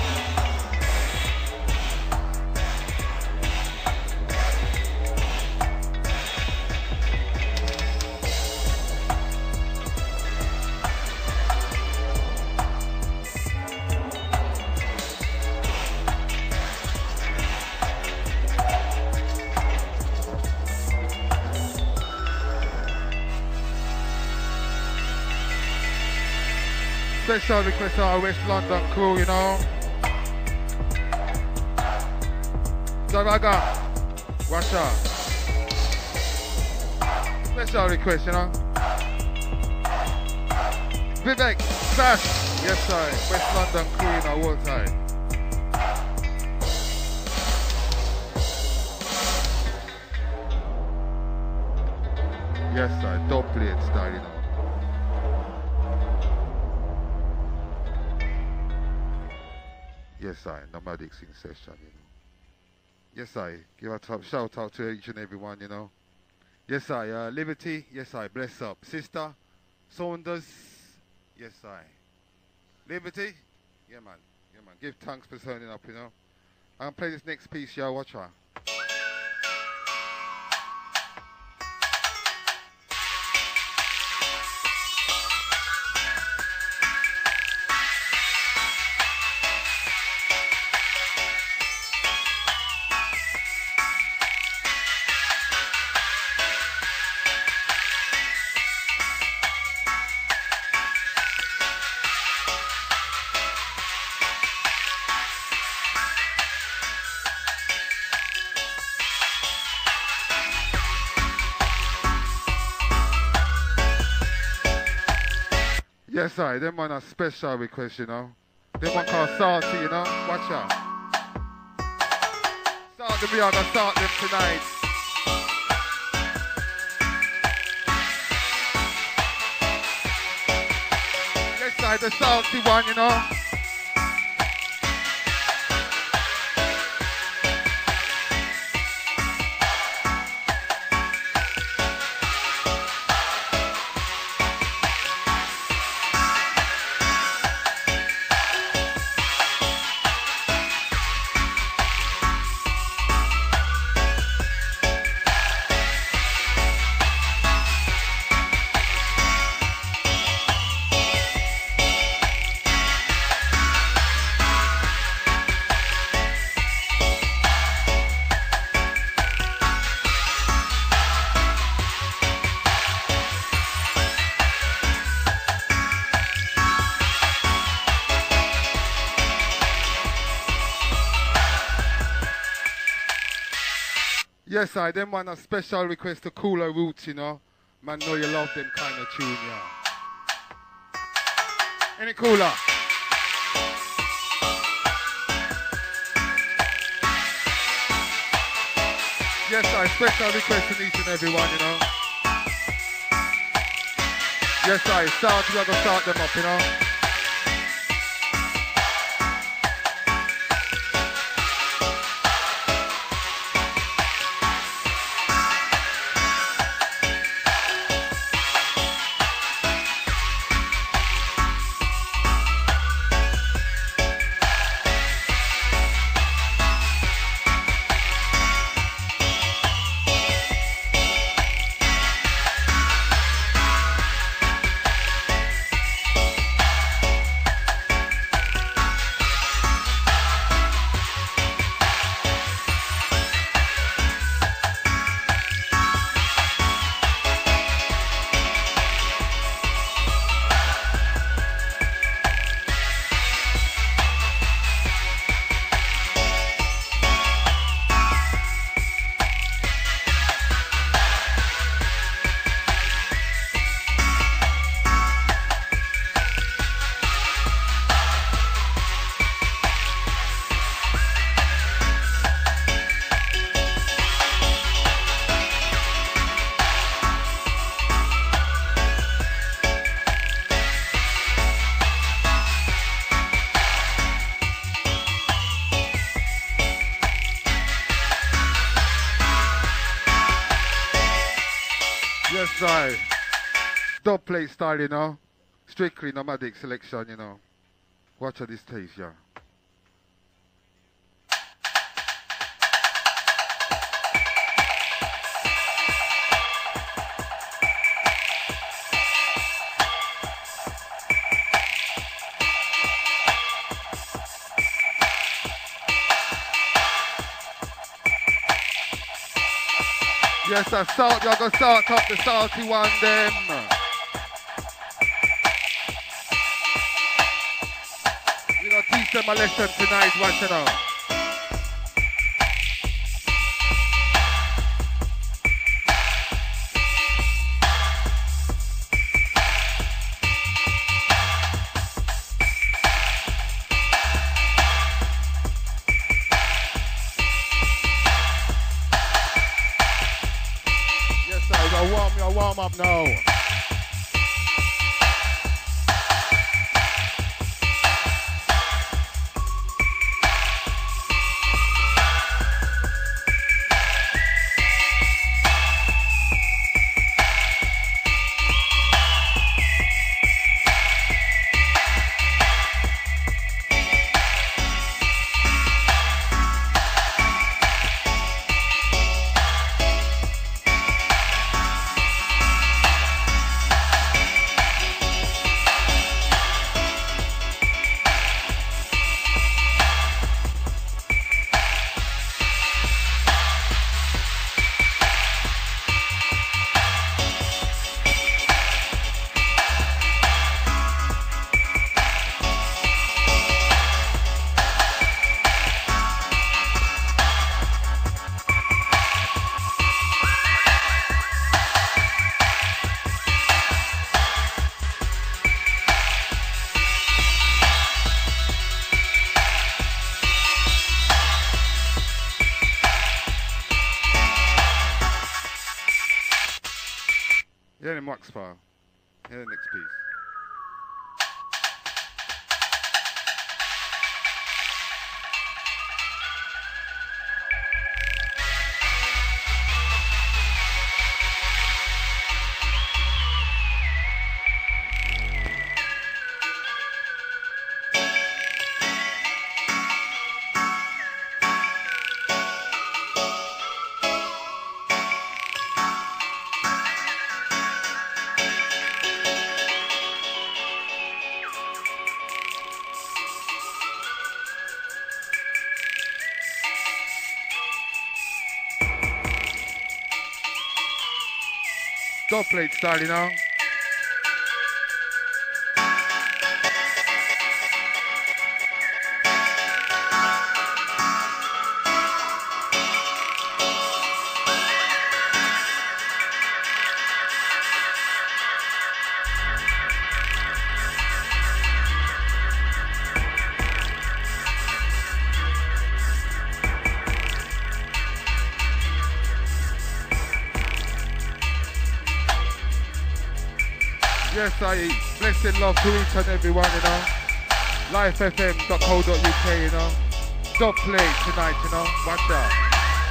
Special request to our West London crew, you know. Zaraga, watch out. Special request, you know. Vivek, Sash, yes sir. West London crew, you know, all time. Yes sir, dub plate style, you know. Yes, I nomadic sing session, you know. Yes, I give a top shout out to each and every one, you know. Yes, I uh, Liberty. Yes, I bless up, sister Saunders. Yes, I Liberty. Yeah, man. Yeah, man. Give thanks for turning up, you know. I'm gonna play this next piece, y'all. Watch her. Yes, I. Them on a special request, you know. Them one called Salty, you know. Watch out. Start them, we are gonna start them tonight. Yes, I. The Salty one, you know. Yes, I. Them want a special request to Cooler Roots, you know. Man, know you love them kind of tune, yeah. Any cooler? Yes, I. Special request to each and every one, you know. Yes, I. Start, we're gonna start them up, you know. sir. Dub plate style, you know. Strictly nomadic selection, you know. Watch how this taste, yeah. Yes, sir. Salt, you're going to salt up the salty one, them. We're going to teach them a lesson tonight, watch it out. Warm up now. Here in Max File. Here the next piece. Dub plate style, you know. Yes, I blessing love to each and everyone, you know. life f m dot co dot u k, you know. Dub play tonight, you know. Watch out.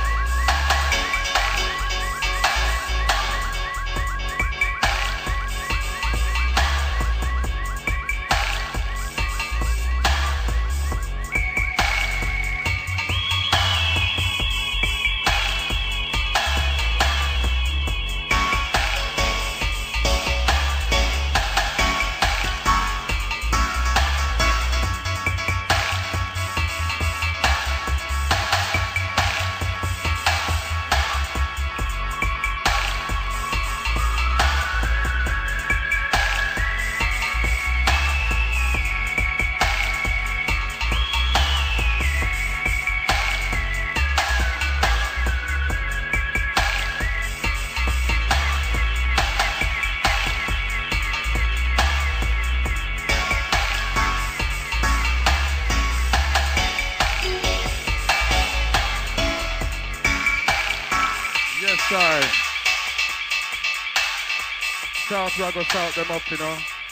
South, we are going to start them up, you know.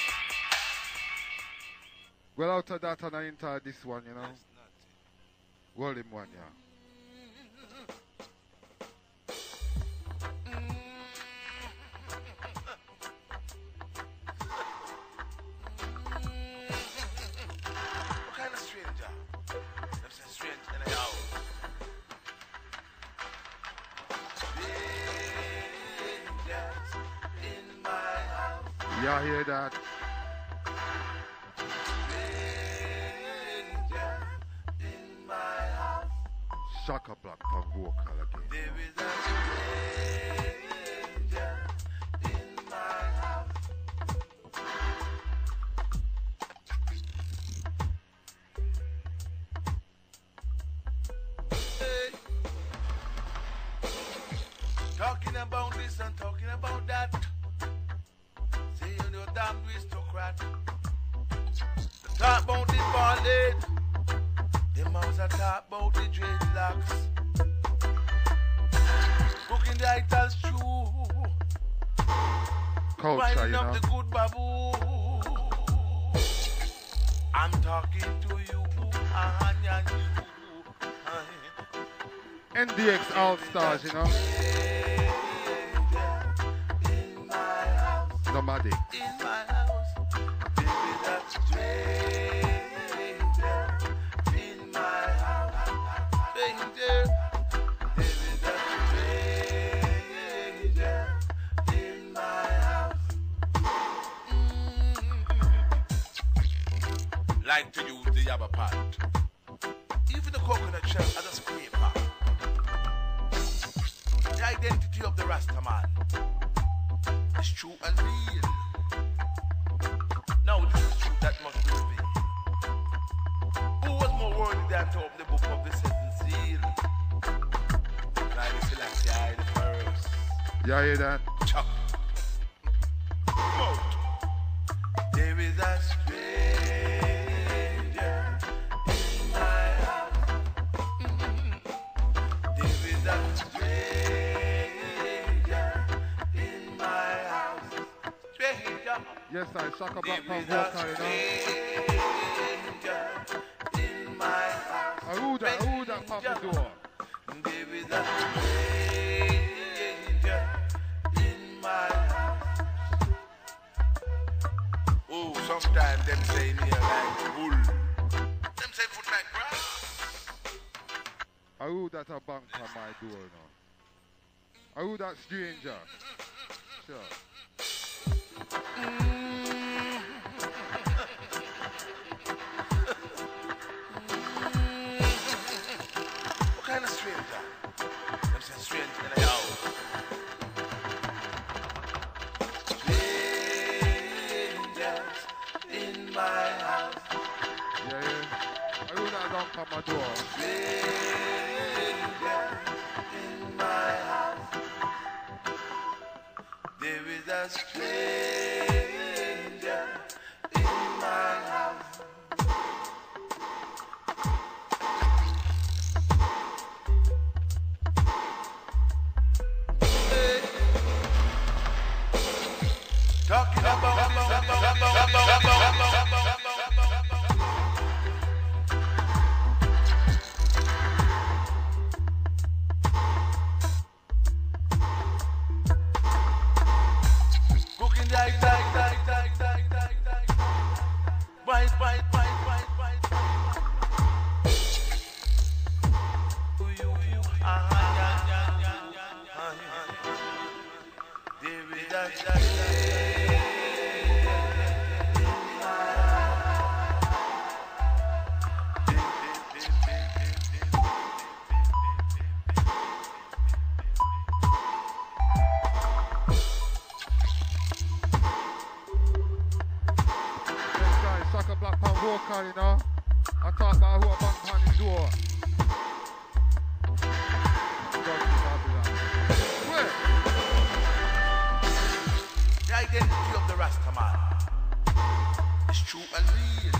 Well, out of that, and I enter this one, you know. Volume one, yeah. Y'all hear that? In my house, Shaka Black from vocal again. there is a stranger in my house. Hey. Talking about this and talking about that. Say you're damn aristocrat. Talk about the ballad. Them house a talk about the dreadlocks. Cooking the idols true. Culture, Winding you up know. the good babu. I'm talking to you. Ah, yeah, you. Ah, N D X All Stars, you know. in my house. Nomadic. In my house, baby, that's stranger. In my house, stranger. Baby, that's stranger. In my house. Mm-hmm. Like to use the yabba pot. Even the coconut shell as a scraper. The identity of the Rasta man is true and real. Now this is truth that must be revealed. Who was more worthy than to open the book of the seven seal? Like Selassie I the first. Y'all hear that? Chuck. Mouth. There is a stranger in my house. Mhm. There is a stranger in my house. Stranger. Yes, I Shaka Black There from is a vocal, you know. stranger in my house. Uh, who that? Who that pop the door? There is a stranger in my house. Oh, sometimes them say me like bull. Them say foot like grass. Uh, who that a bank on my door, you know. Uh, who that stranger? Sure. What kind of stranger? Them say stranger in the house. Strangers in my house. Yeah, yeah. Uh, who that knock on my door? Stranger in my house. There is a stranger in my house. Hey. Talking about this, about this, about this, about this. Cooking die, die, die, die, die, die, die. Bite, bite, bite, bite, bite. You, you, you. Ah, yeah, yeah, yeah, yeah, ah, yeah. There is a Yes, guys, Shaka Black from vocal, you know. I talk about who a bank on the door. Dirty Babylon. Where? the identity of the Rasta man is true and real.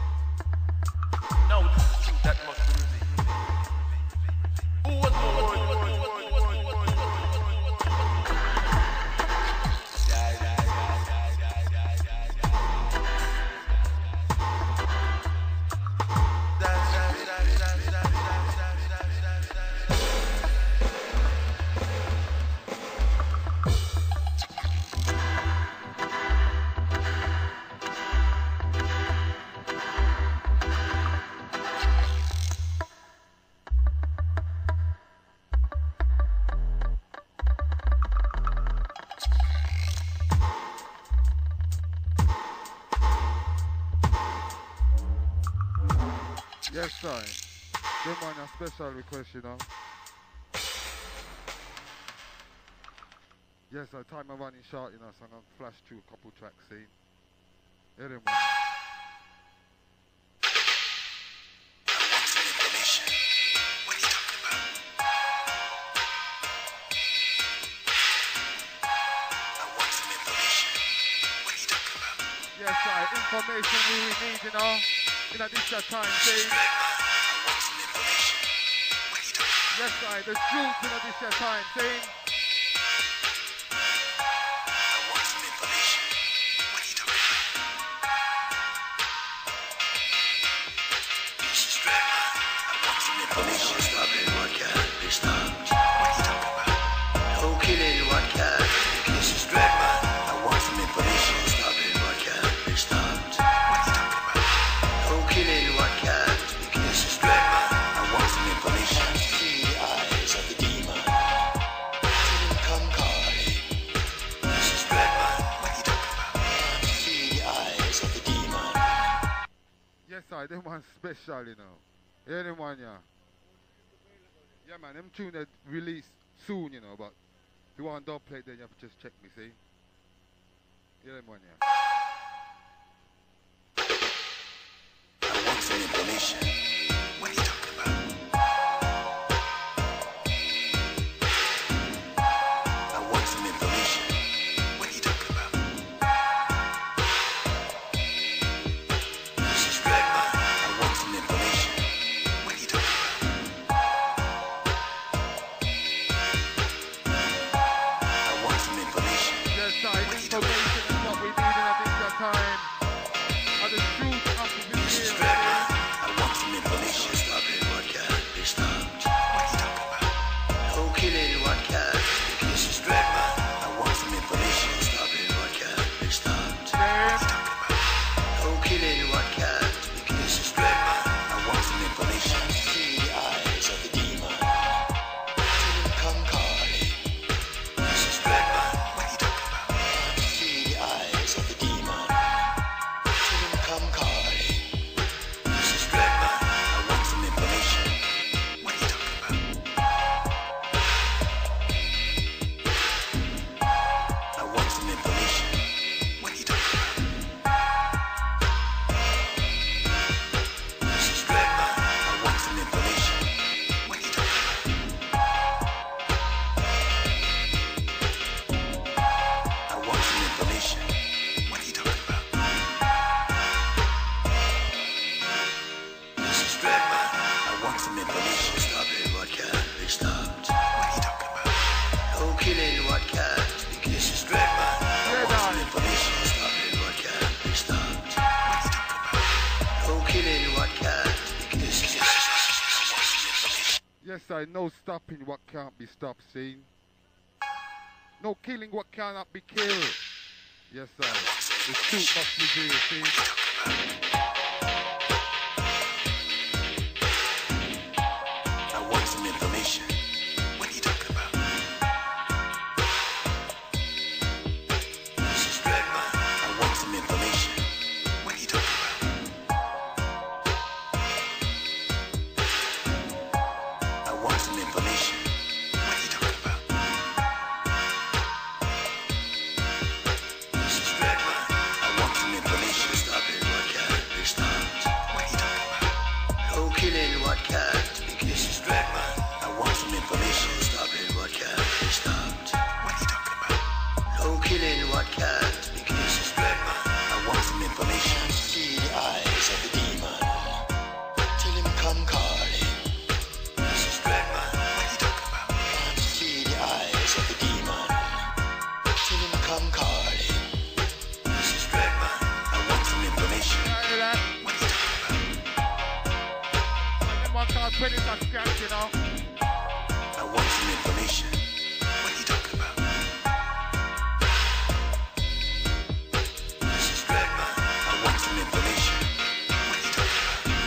Now this is truth that must be revealed. Who was more worthy? Who was more worthy? Who was more worthy? Who was more worthy? Die, die, die, die, die, die, die, die. Die, die, die, die, die, die, die, die, die, die. Yes, sir. Them on a special request, you know. Yes, I time I'm running short, you know, so I'm gonna flash through a couple tracks, see. Hear them, man. Yes, sir. Information we need, you know. In a this time, see. Yes, sir. The truth in a this time, see. Information, stopping what can't be stopped. What you talking about? No killing what can't. This is Dreadman. I want some information, stopping what can't be stopped. What you talking about? No killing what can't. This is Dreadman. I want some information. See the eyes of the demon. See them come calling. This is Dreadman. What you talking about? See the eyes of the demon. Yes, sir. Them one special, you know. Yeah, them one, yeah. Yeah, man, them tune that release soon, you know, but if you want dub plate, then you have to just check me, see? Yeah, them one, yeah. I want some information. What are you talking about? I want some information. What are you talking about? This is Dreadman. I want some information. What are you talking about? I want some information. Yes, sir, information is what we need in a this time. And the truth has to be This is here. Dreadman. I want some information. Stopping what can't be stopped. What are you talking about? No killing what can't. This is Dreadman. I want some information. Stopping what can't be stopped. What are you talking about? No killing what can't. This is Dreadman. I want some information. See the eyes of the demon. See them come calling. This is Dreadman. What are you talking about? See the eyes of the demon. See them come calling. This is Dreadman. I want some information. What are you talking about? I want some information. What are you talking about? This is Dreadman. I want some information. What are you talking about? I want some information. What are you talking about? This is Dreadman. I want some information. Stopping what can't be stopped. What are you talking about? No killing what can't. This is Dreadman. I want some information. Stopping what can't be stopped. What are you talking about? No killing what can't. This is I want some information. Yes, I know stopping what can't be stopped, see? No killing what cannot be killed. Yes, sir. The truth must be here, see? I want some information. What are you talking about? This is Dreadman. I want some information. What are you talking about? I want some information. What are you talking about? This is Dreadman. I want some information. Stopping what can't be stopped. What are you talking about? No killing what can't. This is Dreadman. I want some information. Stopping what can't be stopped. What are you talking about? No killing what can't. This is Dreadman. I want some information. See the eyes of the demon. Till him come calling. This is Dreadman. What are you talking about? See the eyes of the demon. Till him come calling. This is Dreadman. I want some information. Hear that? What are you talking about? Them one called Predator Scratch, you know? I want some information. What are you talking about? This is Dreadman. I want some information. What are you talking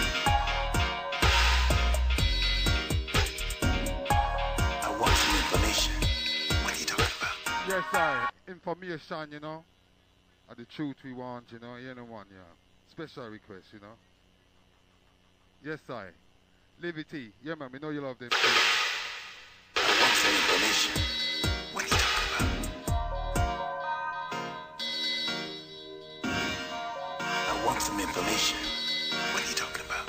about? I want some information. What are you talking about? Yes, sir. Information, you know? And the truth we want, you know? You know one, yeah. Special request, you know? Yes, I. Liberty. Yeah, man, we know you love them. I want some information. What are you talking about? I want some information. What are you talking about?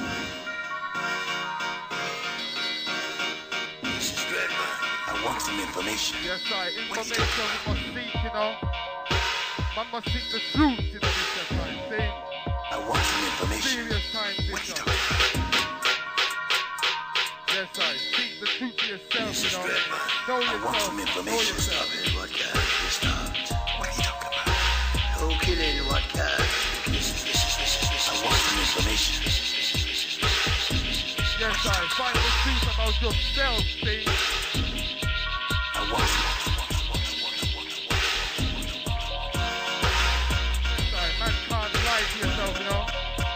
This is Dreadman. I want some information. Yes, I. Information we must seek, you know. Man must seek the truth, you know, this is time. See? I want some information. Serious time, this What are you time. talking about? Yes, I. Seek the truth to yourself, This you is know. Dreadman. Know I want yourself. some Know information. yourself. Stop it. What kind? This stopped. What are you talking about? No killing. What kind? This is, this is, this is, this is. I want some information. Yes, I. Find the truth about yourself, see? I want some. Sorry, man can't lie to yourself, you know.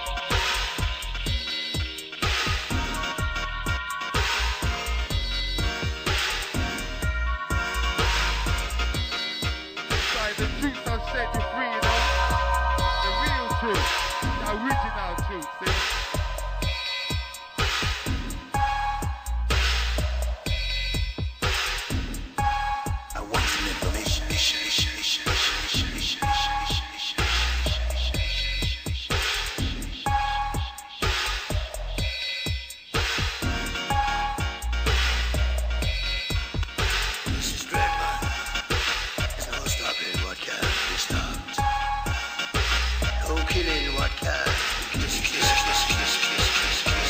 Sorry, the truth will set you free, you know. The real truth, the original truth, see? I want some information. This is Dreadman. There's no stopping what can be stopped. No killing what can. Kiss, kiss, kiss, kiss, kiss, kiss, kiss, kiss,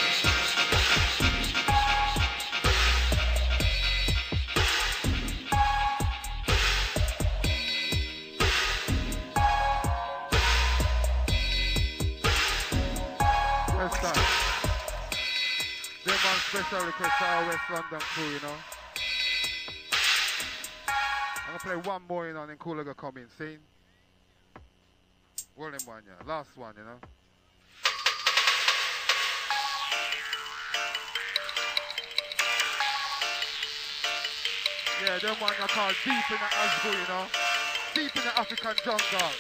Yes, sir. Them on special request for our West London crew, you know. I'm gonna play one more, you know, and then Coolaga come in, see? Well, them one, yeah. Last one, you know. Yeah, them one are called Deep in the Asgo, you know. Deep in the African jungle.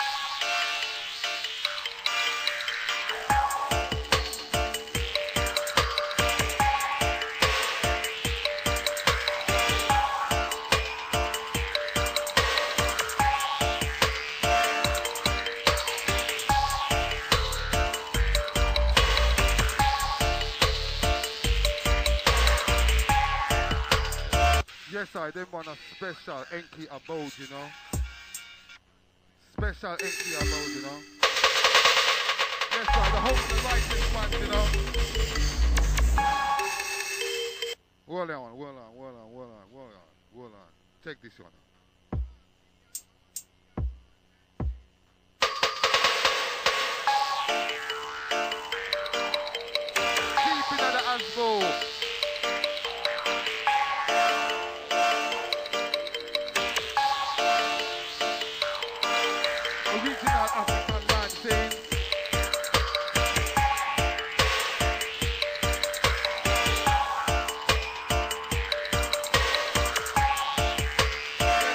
Yes, I them want a special Enki abode, you know. Special Enki abode, you know. Yes, I the whole of the righteous ones, you know. Hold on, hold on, hold on, hold on, hold on, hold on. Check this one. Deep into the asphalt. Original African land saying yes,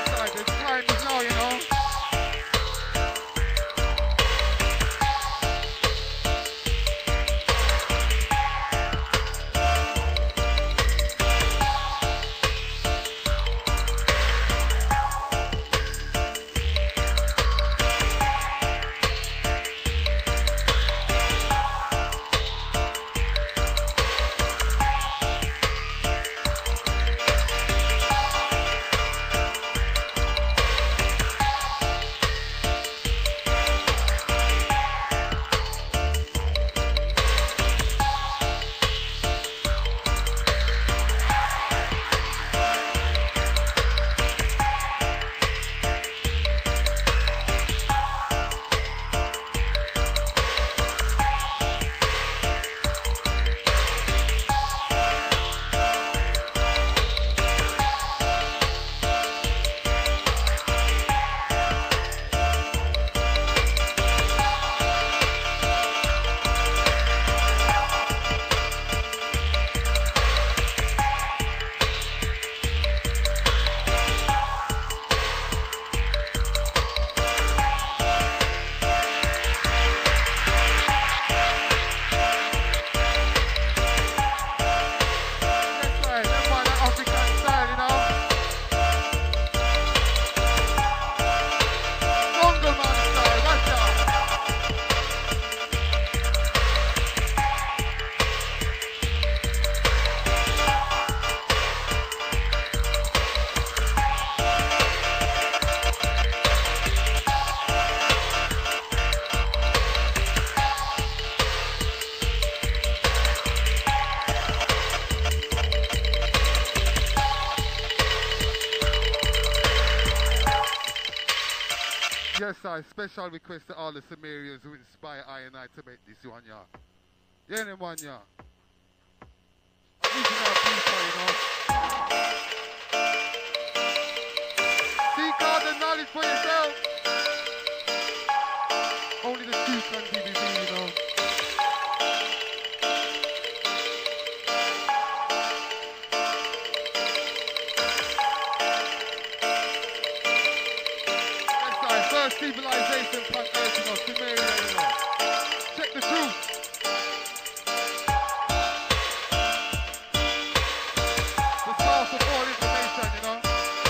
Yes, I special request to all the Sumerians who inspire I and I to make this one, yeah. Yeah, them one, yeah. Original people, you know. Seek all the knowledge for yourself. Only the truth can be revealed, you know. First civilization upon earth, you know, Sumeria, you know. Check the truth. The source of all information, you know.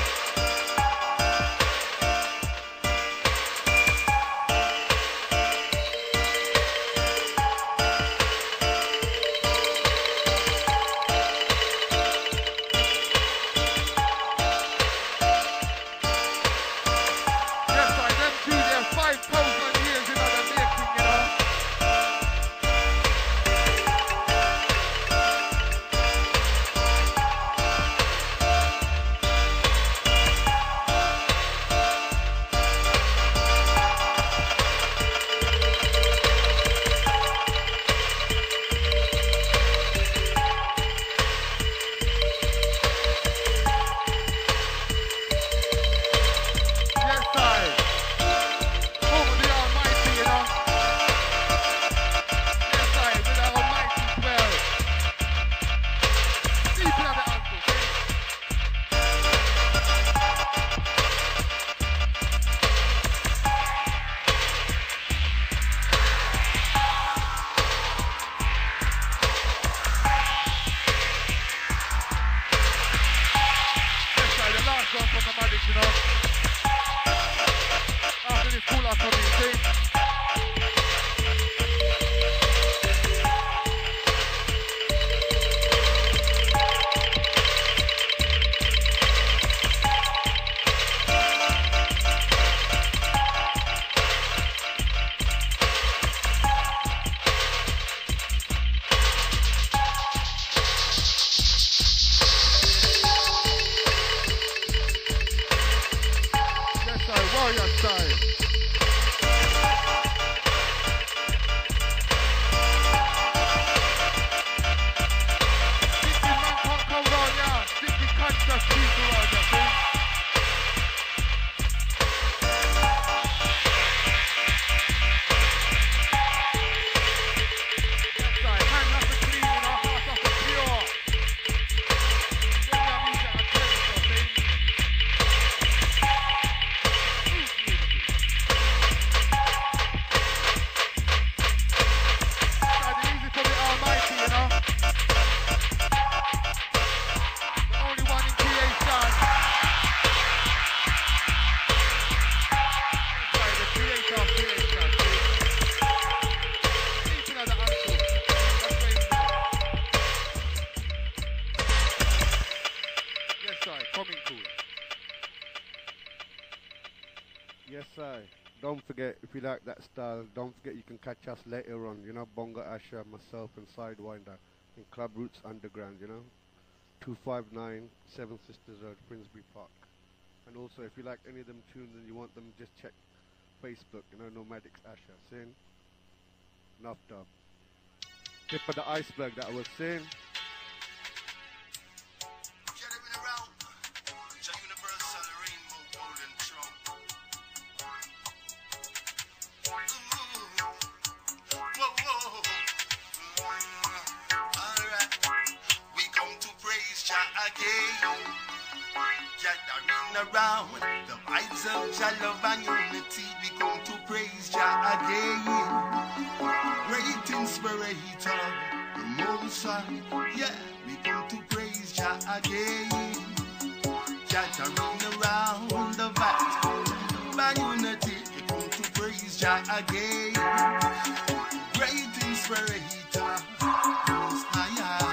Don't forget, if you like that style, don't forget you can catch us later on, you know, Bongo Asher, myself and Sidewinder in Club Roots Underground, you know, two five nine Seven Sisters Road, Finsbury Park. And also, if you like any of them tunes and you want them, just check Facebook, you know, Nomadics Asher. Sin, enough dub. Tip of the iceberg that I was saying. Around the vibes of Jah love and unity, we come to praise Jah again. Great inspirator, the Most High, yeah, we come to praise Jah again. Jah Jah around the vibes of unity, we come to praise Jah again. Great inspirator, Most High.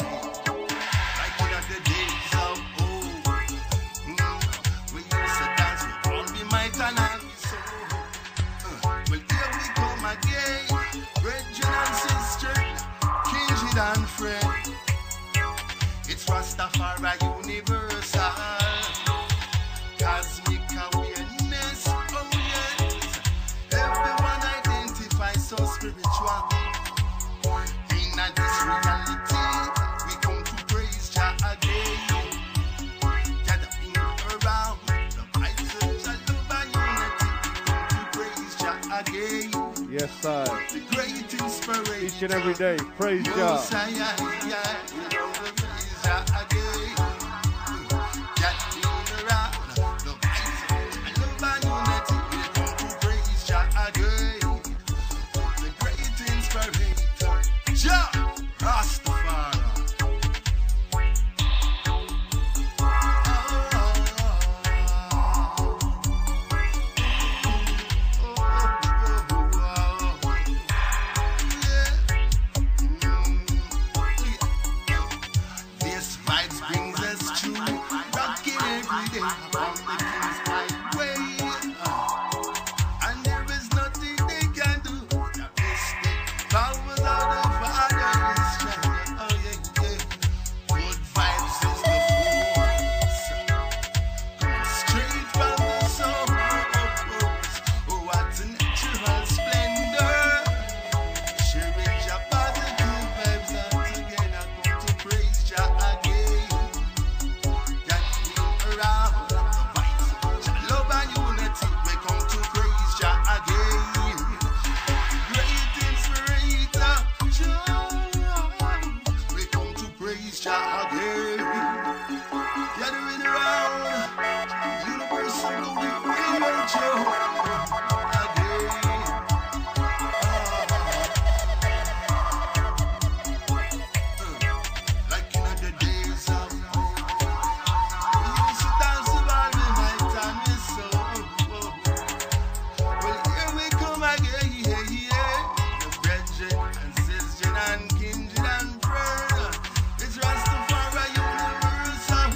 And friend, it's Rastafari universal, cosmic awareness, oh yeah. sir. The great inspiration. Each and every day. Praise Jah. Most High, yeah, yeah. We gonna praise Jah again. Jah being around. The peace and love and unity. We come to praise Jah again. The great inspirator. Jah Rastafari. This vibes brings us to rocking every day on the King's Highway. And there is nothing they can do. The mystic powers of the Father is shining. Oh yeah, yeah. Good vibes is the force. Coming straight from the source. Oh, what a natural splendor. Sharing your positive vibes all together. Come to praise Jah again. Jah being around the vibes. Jah love and unity. We come to praise Jah again. Great inspirator. Jah. We come to praise Jah again. Gathering around. Universal Glory Radio Show. Again. Like in the days of old, we used to dance about the night and we so. Well, here we come again, yeah, yeah. The brethren and sister and kindred and friend. It's Rastafari universal,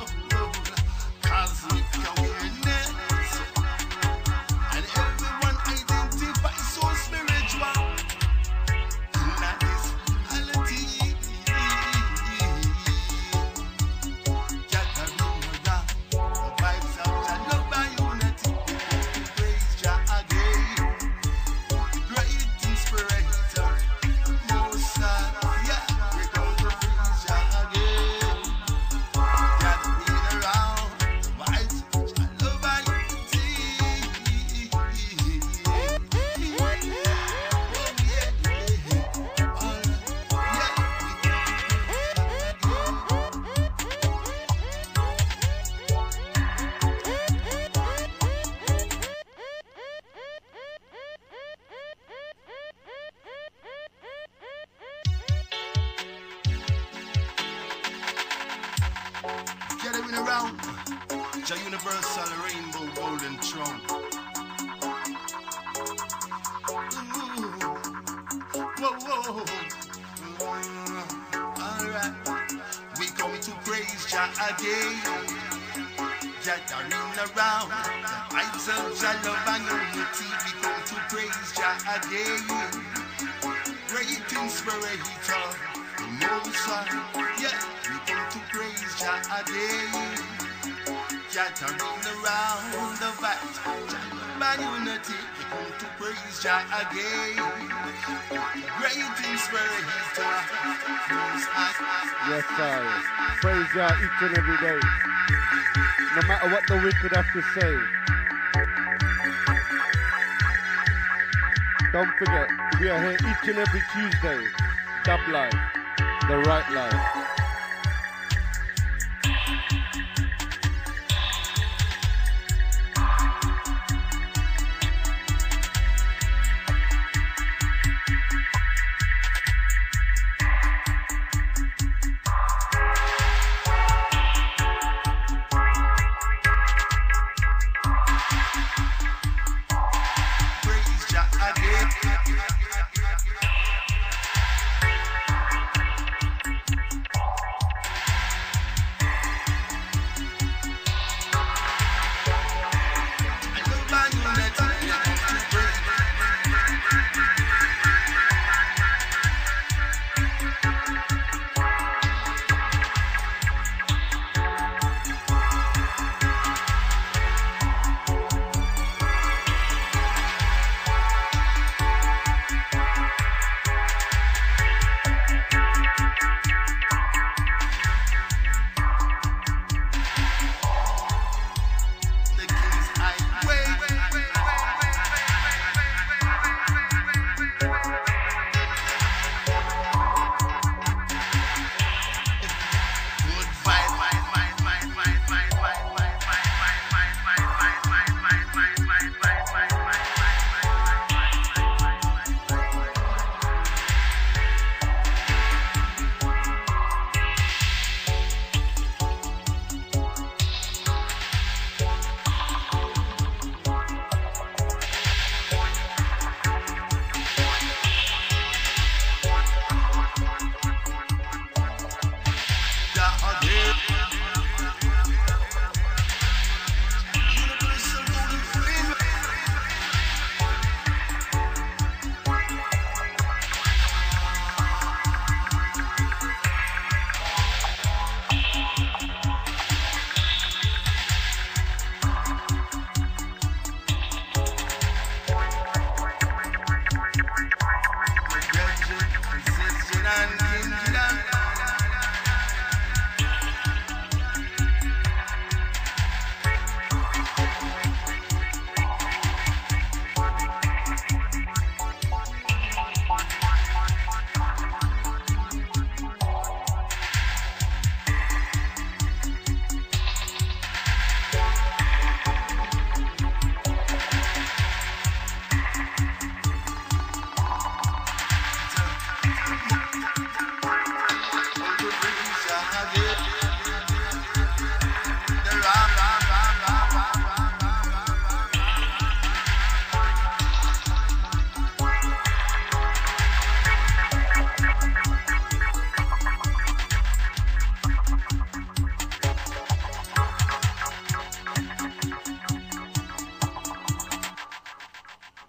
cosmic awareness, and everyone identifies so spiritual. In that is reality. Gathering around the vibes of Jah love and unity. We come to praise Jah again. The great inspirator, Most High, yeah. We come to praise Jah again. Gathering around the vibes of Jah love and unity. Gathering around Jah Universal Rainbow Golden Throne. Ooh. Whoa, whoa. All right. We come to praise Jah again. Gathering around the vibes of Jah love and unity. We come to praise Jah again. Great inspirator, the Most High, yeah. We come to praise Jah again. Gathering around the vibes of Jah love and unity. We come to praise Jah again. Great inspirator, Most High. Yes, sir. Praise Jah each and every day. No matter what the wicked have to say. Don't forget, we are here each and every Tuesday. Dub Life, the right life. Praise Jah again.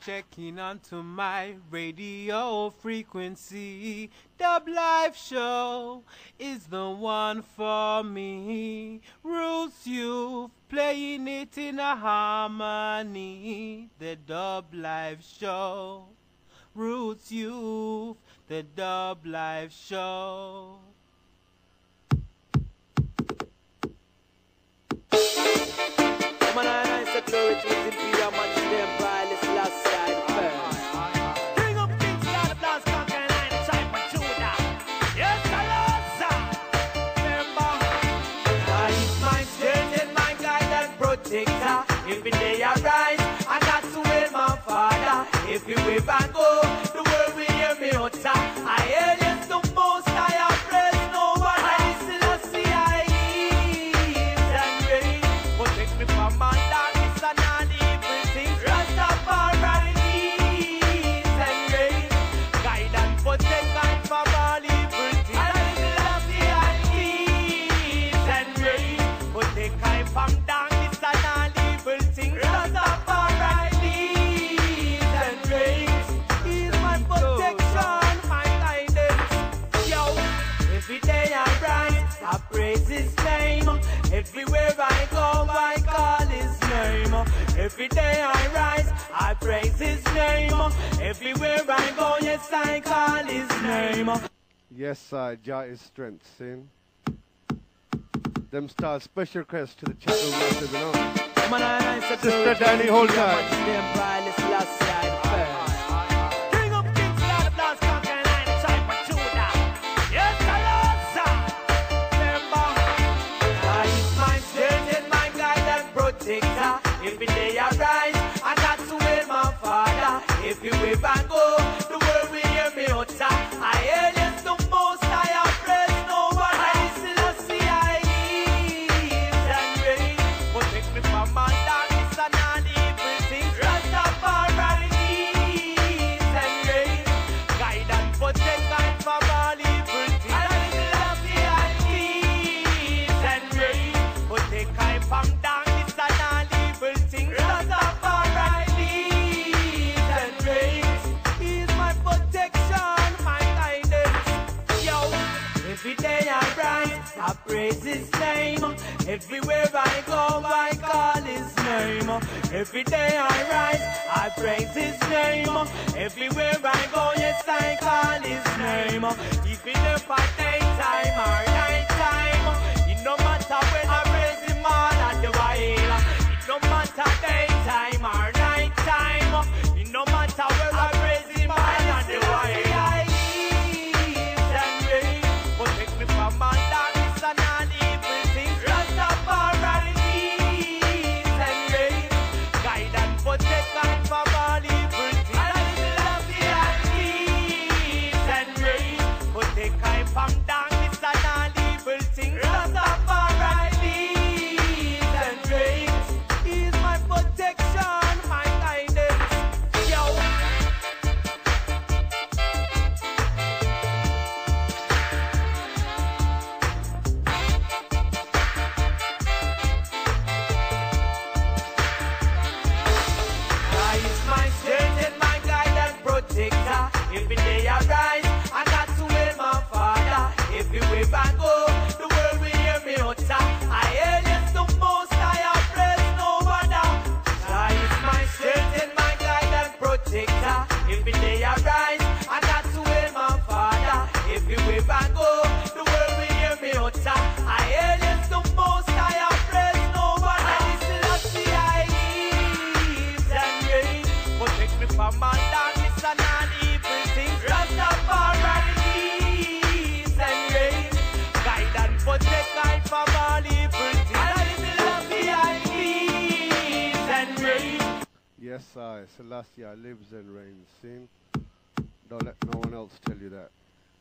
checking onto my radio frequency. Dub Life Show is the one for me. Roots Youth playing it in a harmony. The Dub Life Show. Roots Youth, the Dub Life Show. Man, I say glory to his imperial majesty and priceless last side first. King of kings, God of last conquering line, the tribe of Judah. Yes, the Lord, sir. Remember, God is my strength and my guide and protector. Every day I rise, I got to hail my Father. Everywhere I go, the world will hear me utter. I hail yes the most I have praised. No one I still see I live and reign. Protect me from my darkness and all evil things. Rastafari lives and reign. Guide and protect me from all evil things. I still see I live and reign. Protect me from darkness and all evil things. Rastafari lives and reigns. He's my protection, my guidance. Yo, every day I rise, I praise His name. Everywhere I go, I call His name. Every day I rise, I praise His name. Everywhere I go, yes, I call His name. Yes, uh, Jah is strength, see? Them stars special request to the chat room massive, you know. Man, I say Sister glory to Danny, His hold imperial tight. majesty and priceless last side first. King of kings, God of last conquering line, the tribe of Judah. Yes, the Lord, sir. Remember, God is my strength and my guide and protector. Every day I rise, I got to hail my Father. Everywhere I go, the world will hear me utter. I hail yes the most I have praised. No one I still see I live and reign. Protect me from my darkness and all evil things. Rastafari lives and reign. Guide and protect me from all evil things. I still see I live and reign. Protect me from darkness and all evil things. Rastafari lives and reigns. He's my protection, my guidance. Yo, every day I rise, I praise His name. Everywhere I go, I call His name. Every day I rise, I praise His name. Everywhere I go, yes, I call His name. Even if I daytime or night time, it no matter when I praise Him all at the while. It no matter daytime or night time, it no matter where I praise Him all at the while. I live and reign. Protect me from all darkness and all evil things. Rastafari lives and reign. Guide and protect me from all evil things. I love the lives and reign. Protect me from darkness and all evil things. Rastafari lives and reigns. He's my protection, my guidance. Yo. God is my strength and my guide and protector. Every day I rise, I got to hail my Father. Everywhere I go, the world will hear me utter. I hail yes the most I have praised no other. God is my strength and my guide and protector. Every day I rise, I got to hail my Father. Everywhere I go, the world will hear me utter. I hail yes the most I have praised no other. I still see I live and reign. Protect me from all darkness and all evil things. Rastafari lives and reign. Guide and protect me from all evil things. I still see I live and reign. Yes, I, Selassie lives and reigns, see? Don't let no one else tell you that.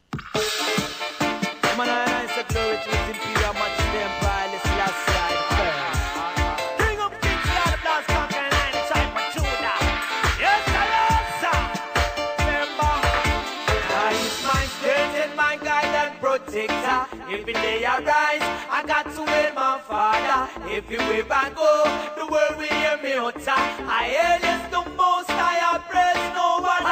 Man, I say glory to His imperial majesty and priceless last side first. King of kings, God of last conquering line, the tribe of Judah. Yes, the Lord, sir. Remember, God is my strength and my guide and protector. Every day I rise, I got to wait my father. Everywhere I go, the world will hear me utter. I hail is the most I praise no one.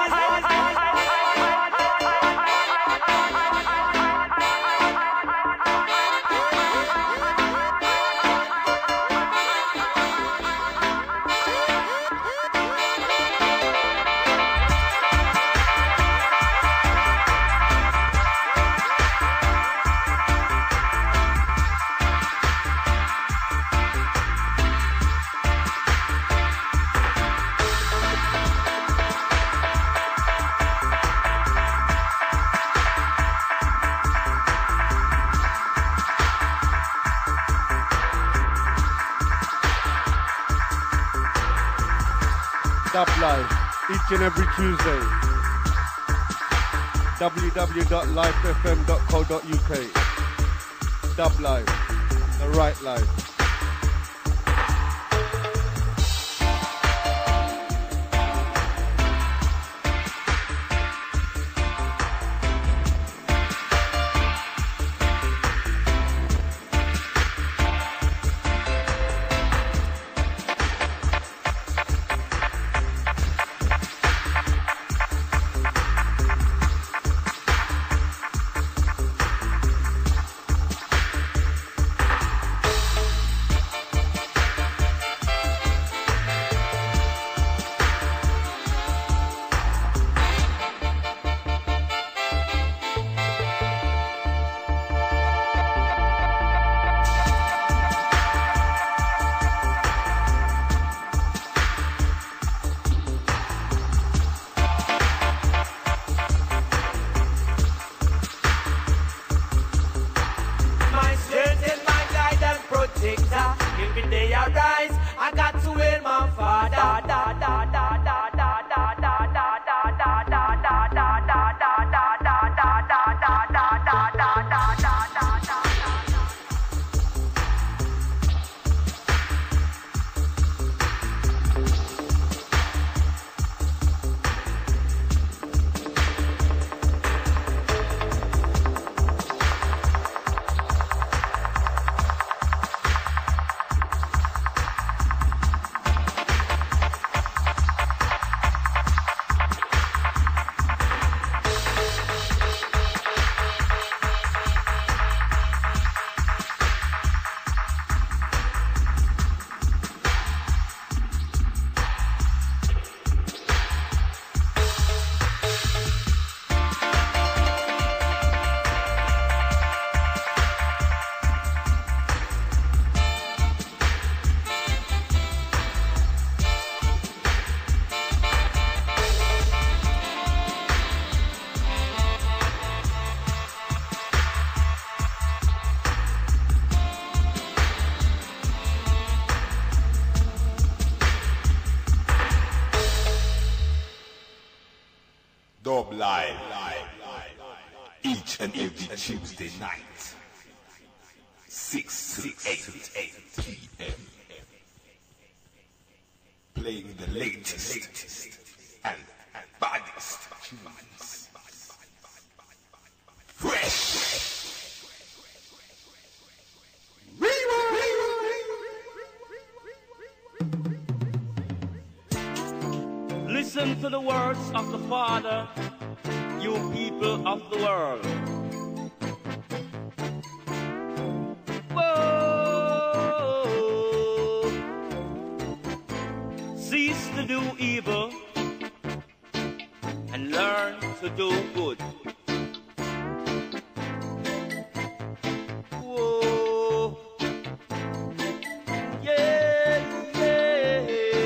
Dub Live each and every Tuesday. w w w dot life f m dot co dot u k. Dub Live, the right life. Dub Live, each and every Tuesday night, six to eight p m Playing the latest and baddest tunes. Fresh. Listen to the words of the Father, you people of the world. Whoa. Cease to do evil and learn to do good. Whoa. Yeah, yeah.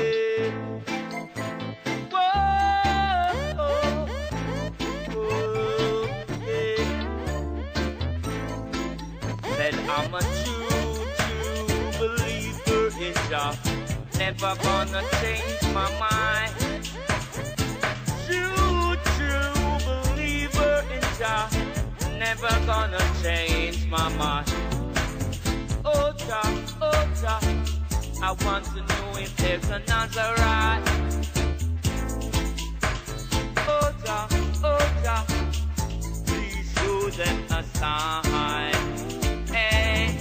I'm a true, true believer in Jah. Never gonna change my mind. True, true believer in Jah. Never gonna change my mind. Oh Jah, oh Jah, I want to know if there's another right. Oh Jah, oh Jah, please show threw them aside. Hey.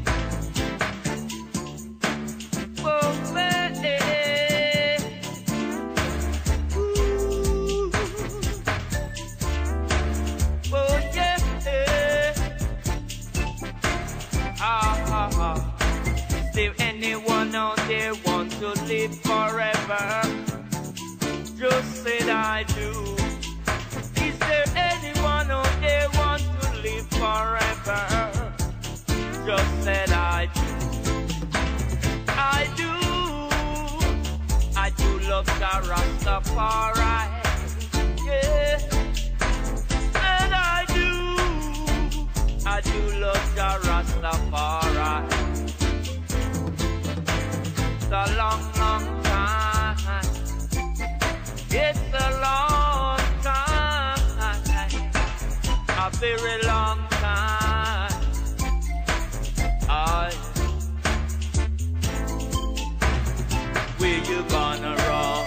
Oh, baby. Ooh. Oh, yeah. Ah, ah, ah. Is there anyone out there want to live forever? Just said I do. Is there anyone out there want to live forever? Just said I do. I do. I do love the Rastafari. Yeah. And I do. I do love the Rastafari. It's a long, long time. It's a long time. A very long time. I. Where you gonna run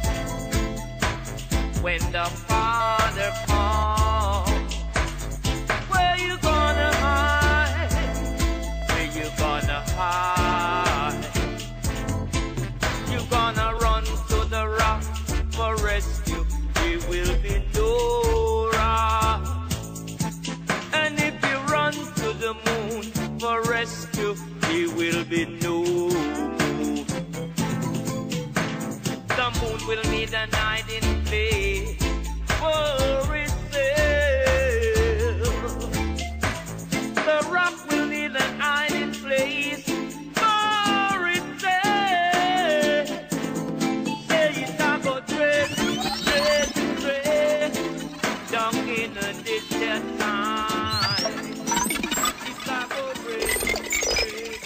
when the Father comes? Where you gonna hide? Where you gonna hide? You gonna run to the rock for rescue? There will be no rock. And if you run to the moon for rescue, there will be no moon. The moon will need an hiding place for itself. The rock will need an hiding place for itself. Say it about dread, dread, dread, down in the distant time. It's about dread, dread.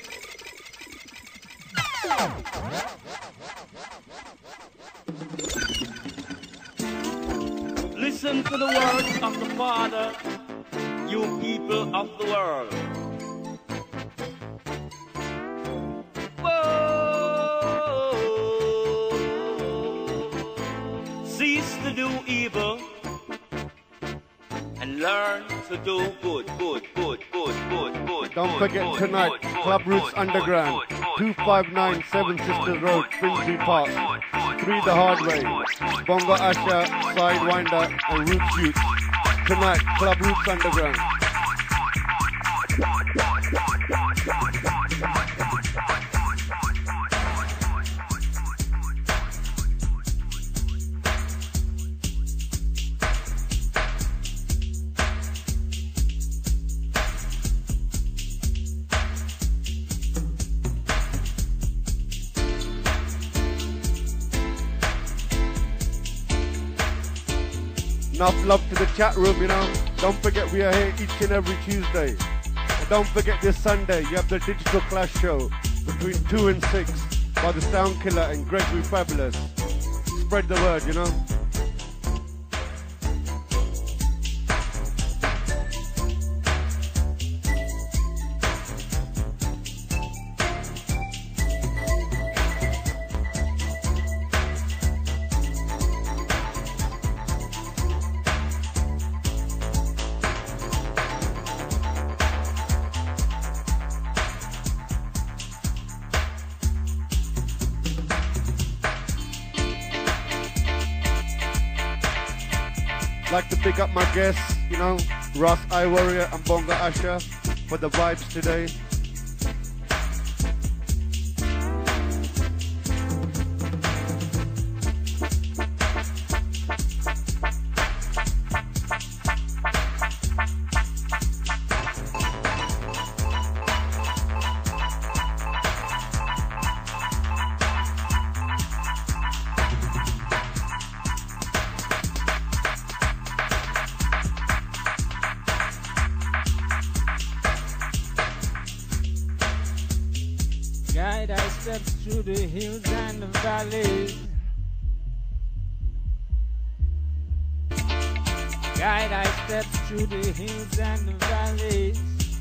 Listen to the words of the Father, you people of the world. Whoa. Cease to do evil and learn to do good, good, good, good, good, good. Don't good, forget good, tonight, good, Club good, Roots good, Underground, good, good, two five nine Seven Sisters Road, Finsbury Park, three The Hard Way, Bongo Asha, Sidewinder, and Roots Youth. Tonight, Club Roots Underground. Enough love to the chat room, you know. Don't forget we are here each and every Tuesday. And don't forget this Sunday you have the Digital Clash show between two and six by the Sound Killer and Gregory Fabulous. Spread the word, you know. Like to pick up my guests, you know, Ross I Warrior and Bongo Asha for the vibes today. Guide our steps through the hills and the valleys. Guide our steps through the hills and the valleys.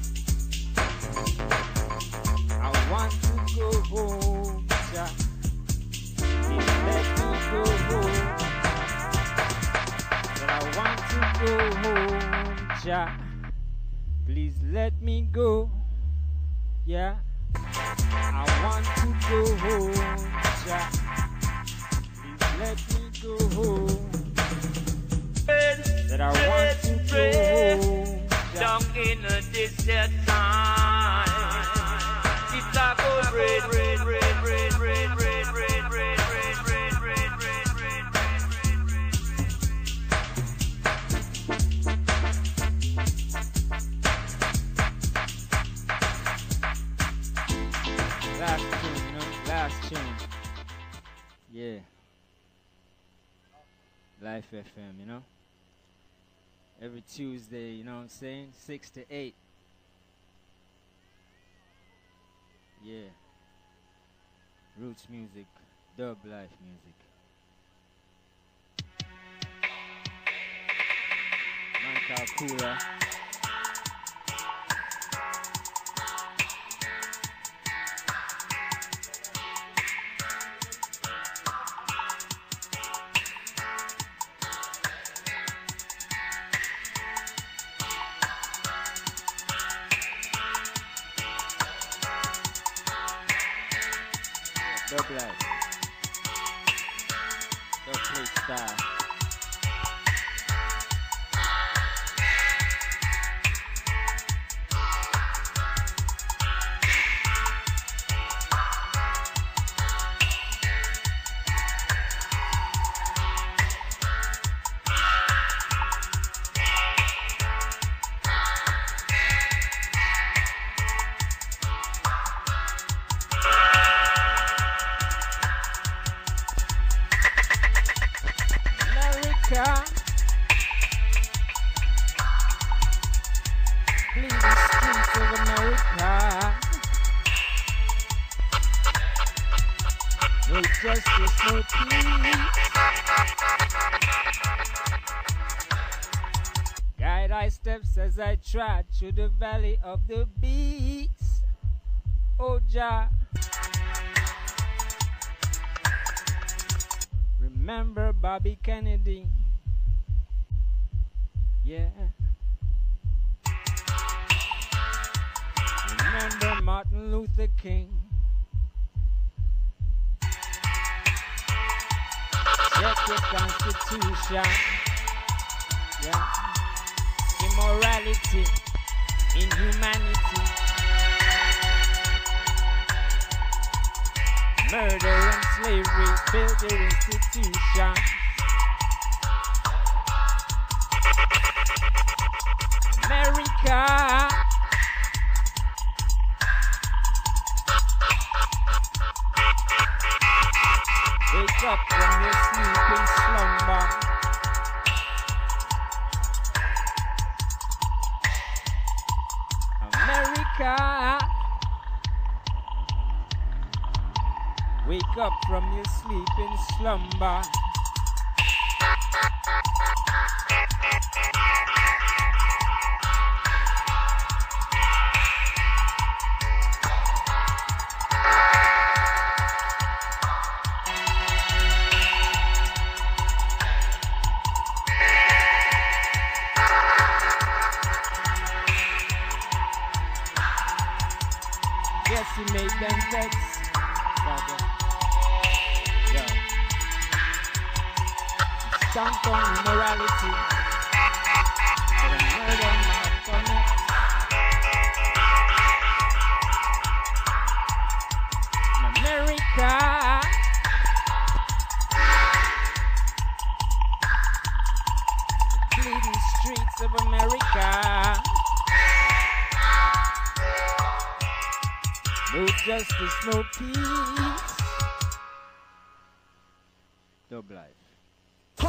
I want to go home, Jah. Let me go home. But I want to go home, Jah. Please let me go. Yeah, I want to go home. Yeah. Please let me go home. That I want to go home. Yeah. Down in a desert time. It's a good rain, rain, rain, rain, rain, rain, rain, rain, rain, rain, rain, rain, rain, Last tune, you know, last tune. Yeah. Life F M, you know. Every Tuesday, you know what I'm saying? Six to eight. Yeah. Roots music, dub life music. Man called Cooler. Dub life. Dub plate style. America, bleeding streets of America. No justice, no peace. Guide I steps as I trod through the valley of the beasts. Oh Jah, remember Bobby Kennedy. Yeah. Remember Martin Luther King. Check your constitution. Yeah. Immorality, inhumanity, murder and slavery, build your institution. America, wake up from your sleeping slumber. America, wake up from your sleeping slumber. Yes, he made them vex. Brother. Yo. Stamp on immorality. For the murder Malcolm X. In America, the bleeding streets of America. No justice, no peace. Dub life.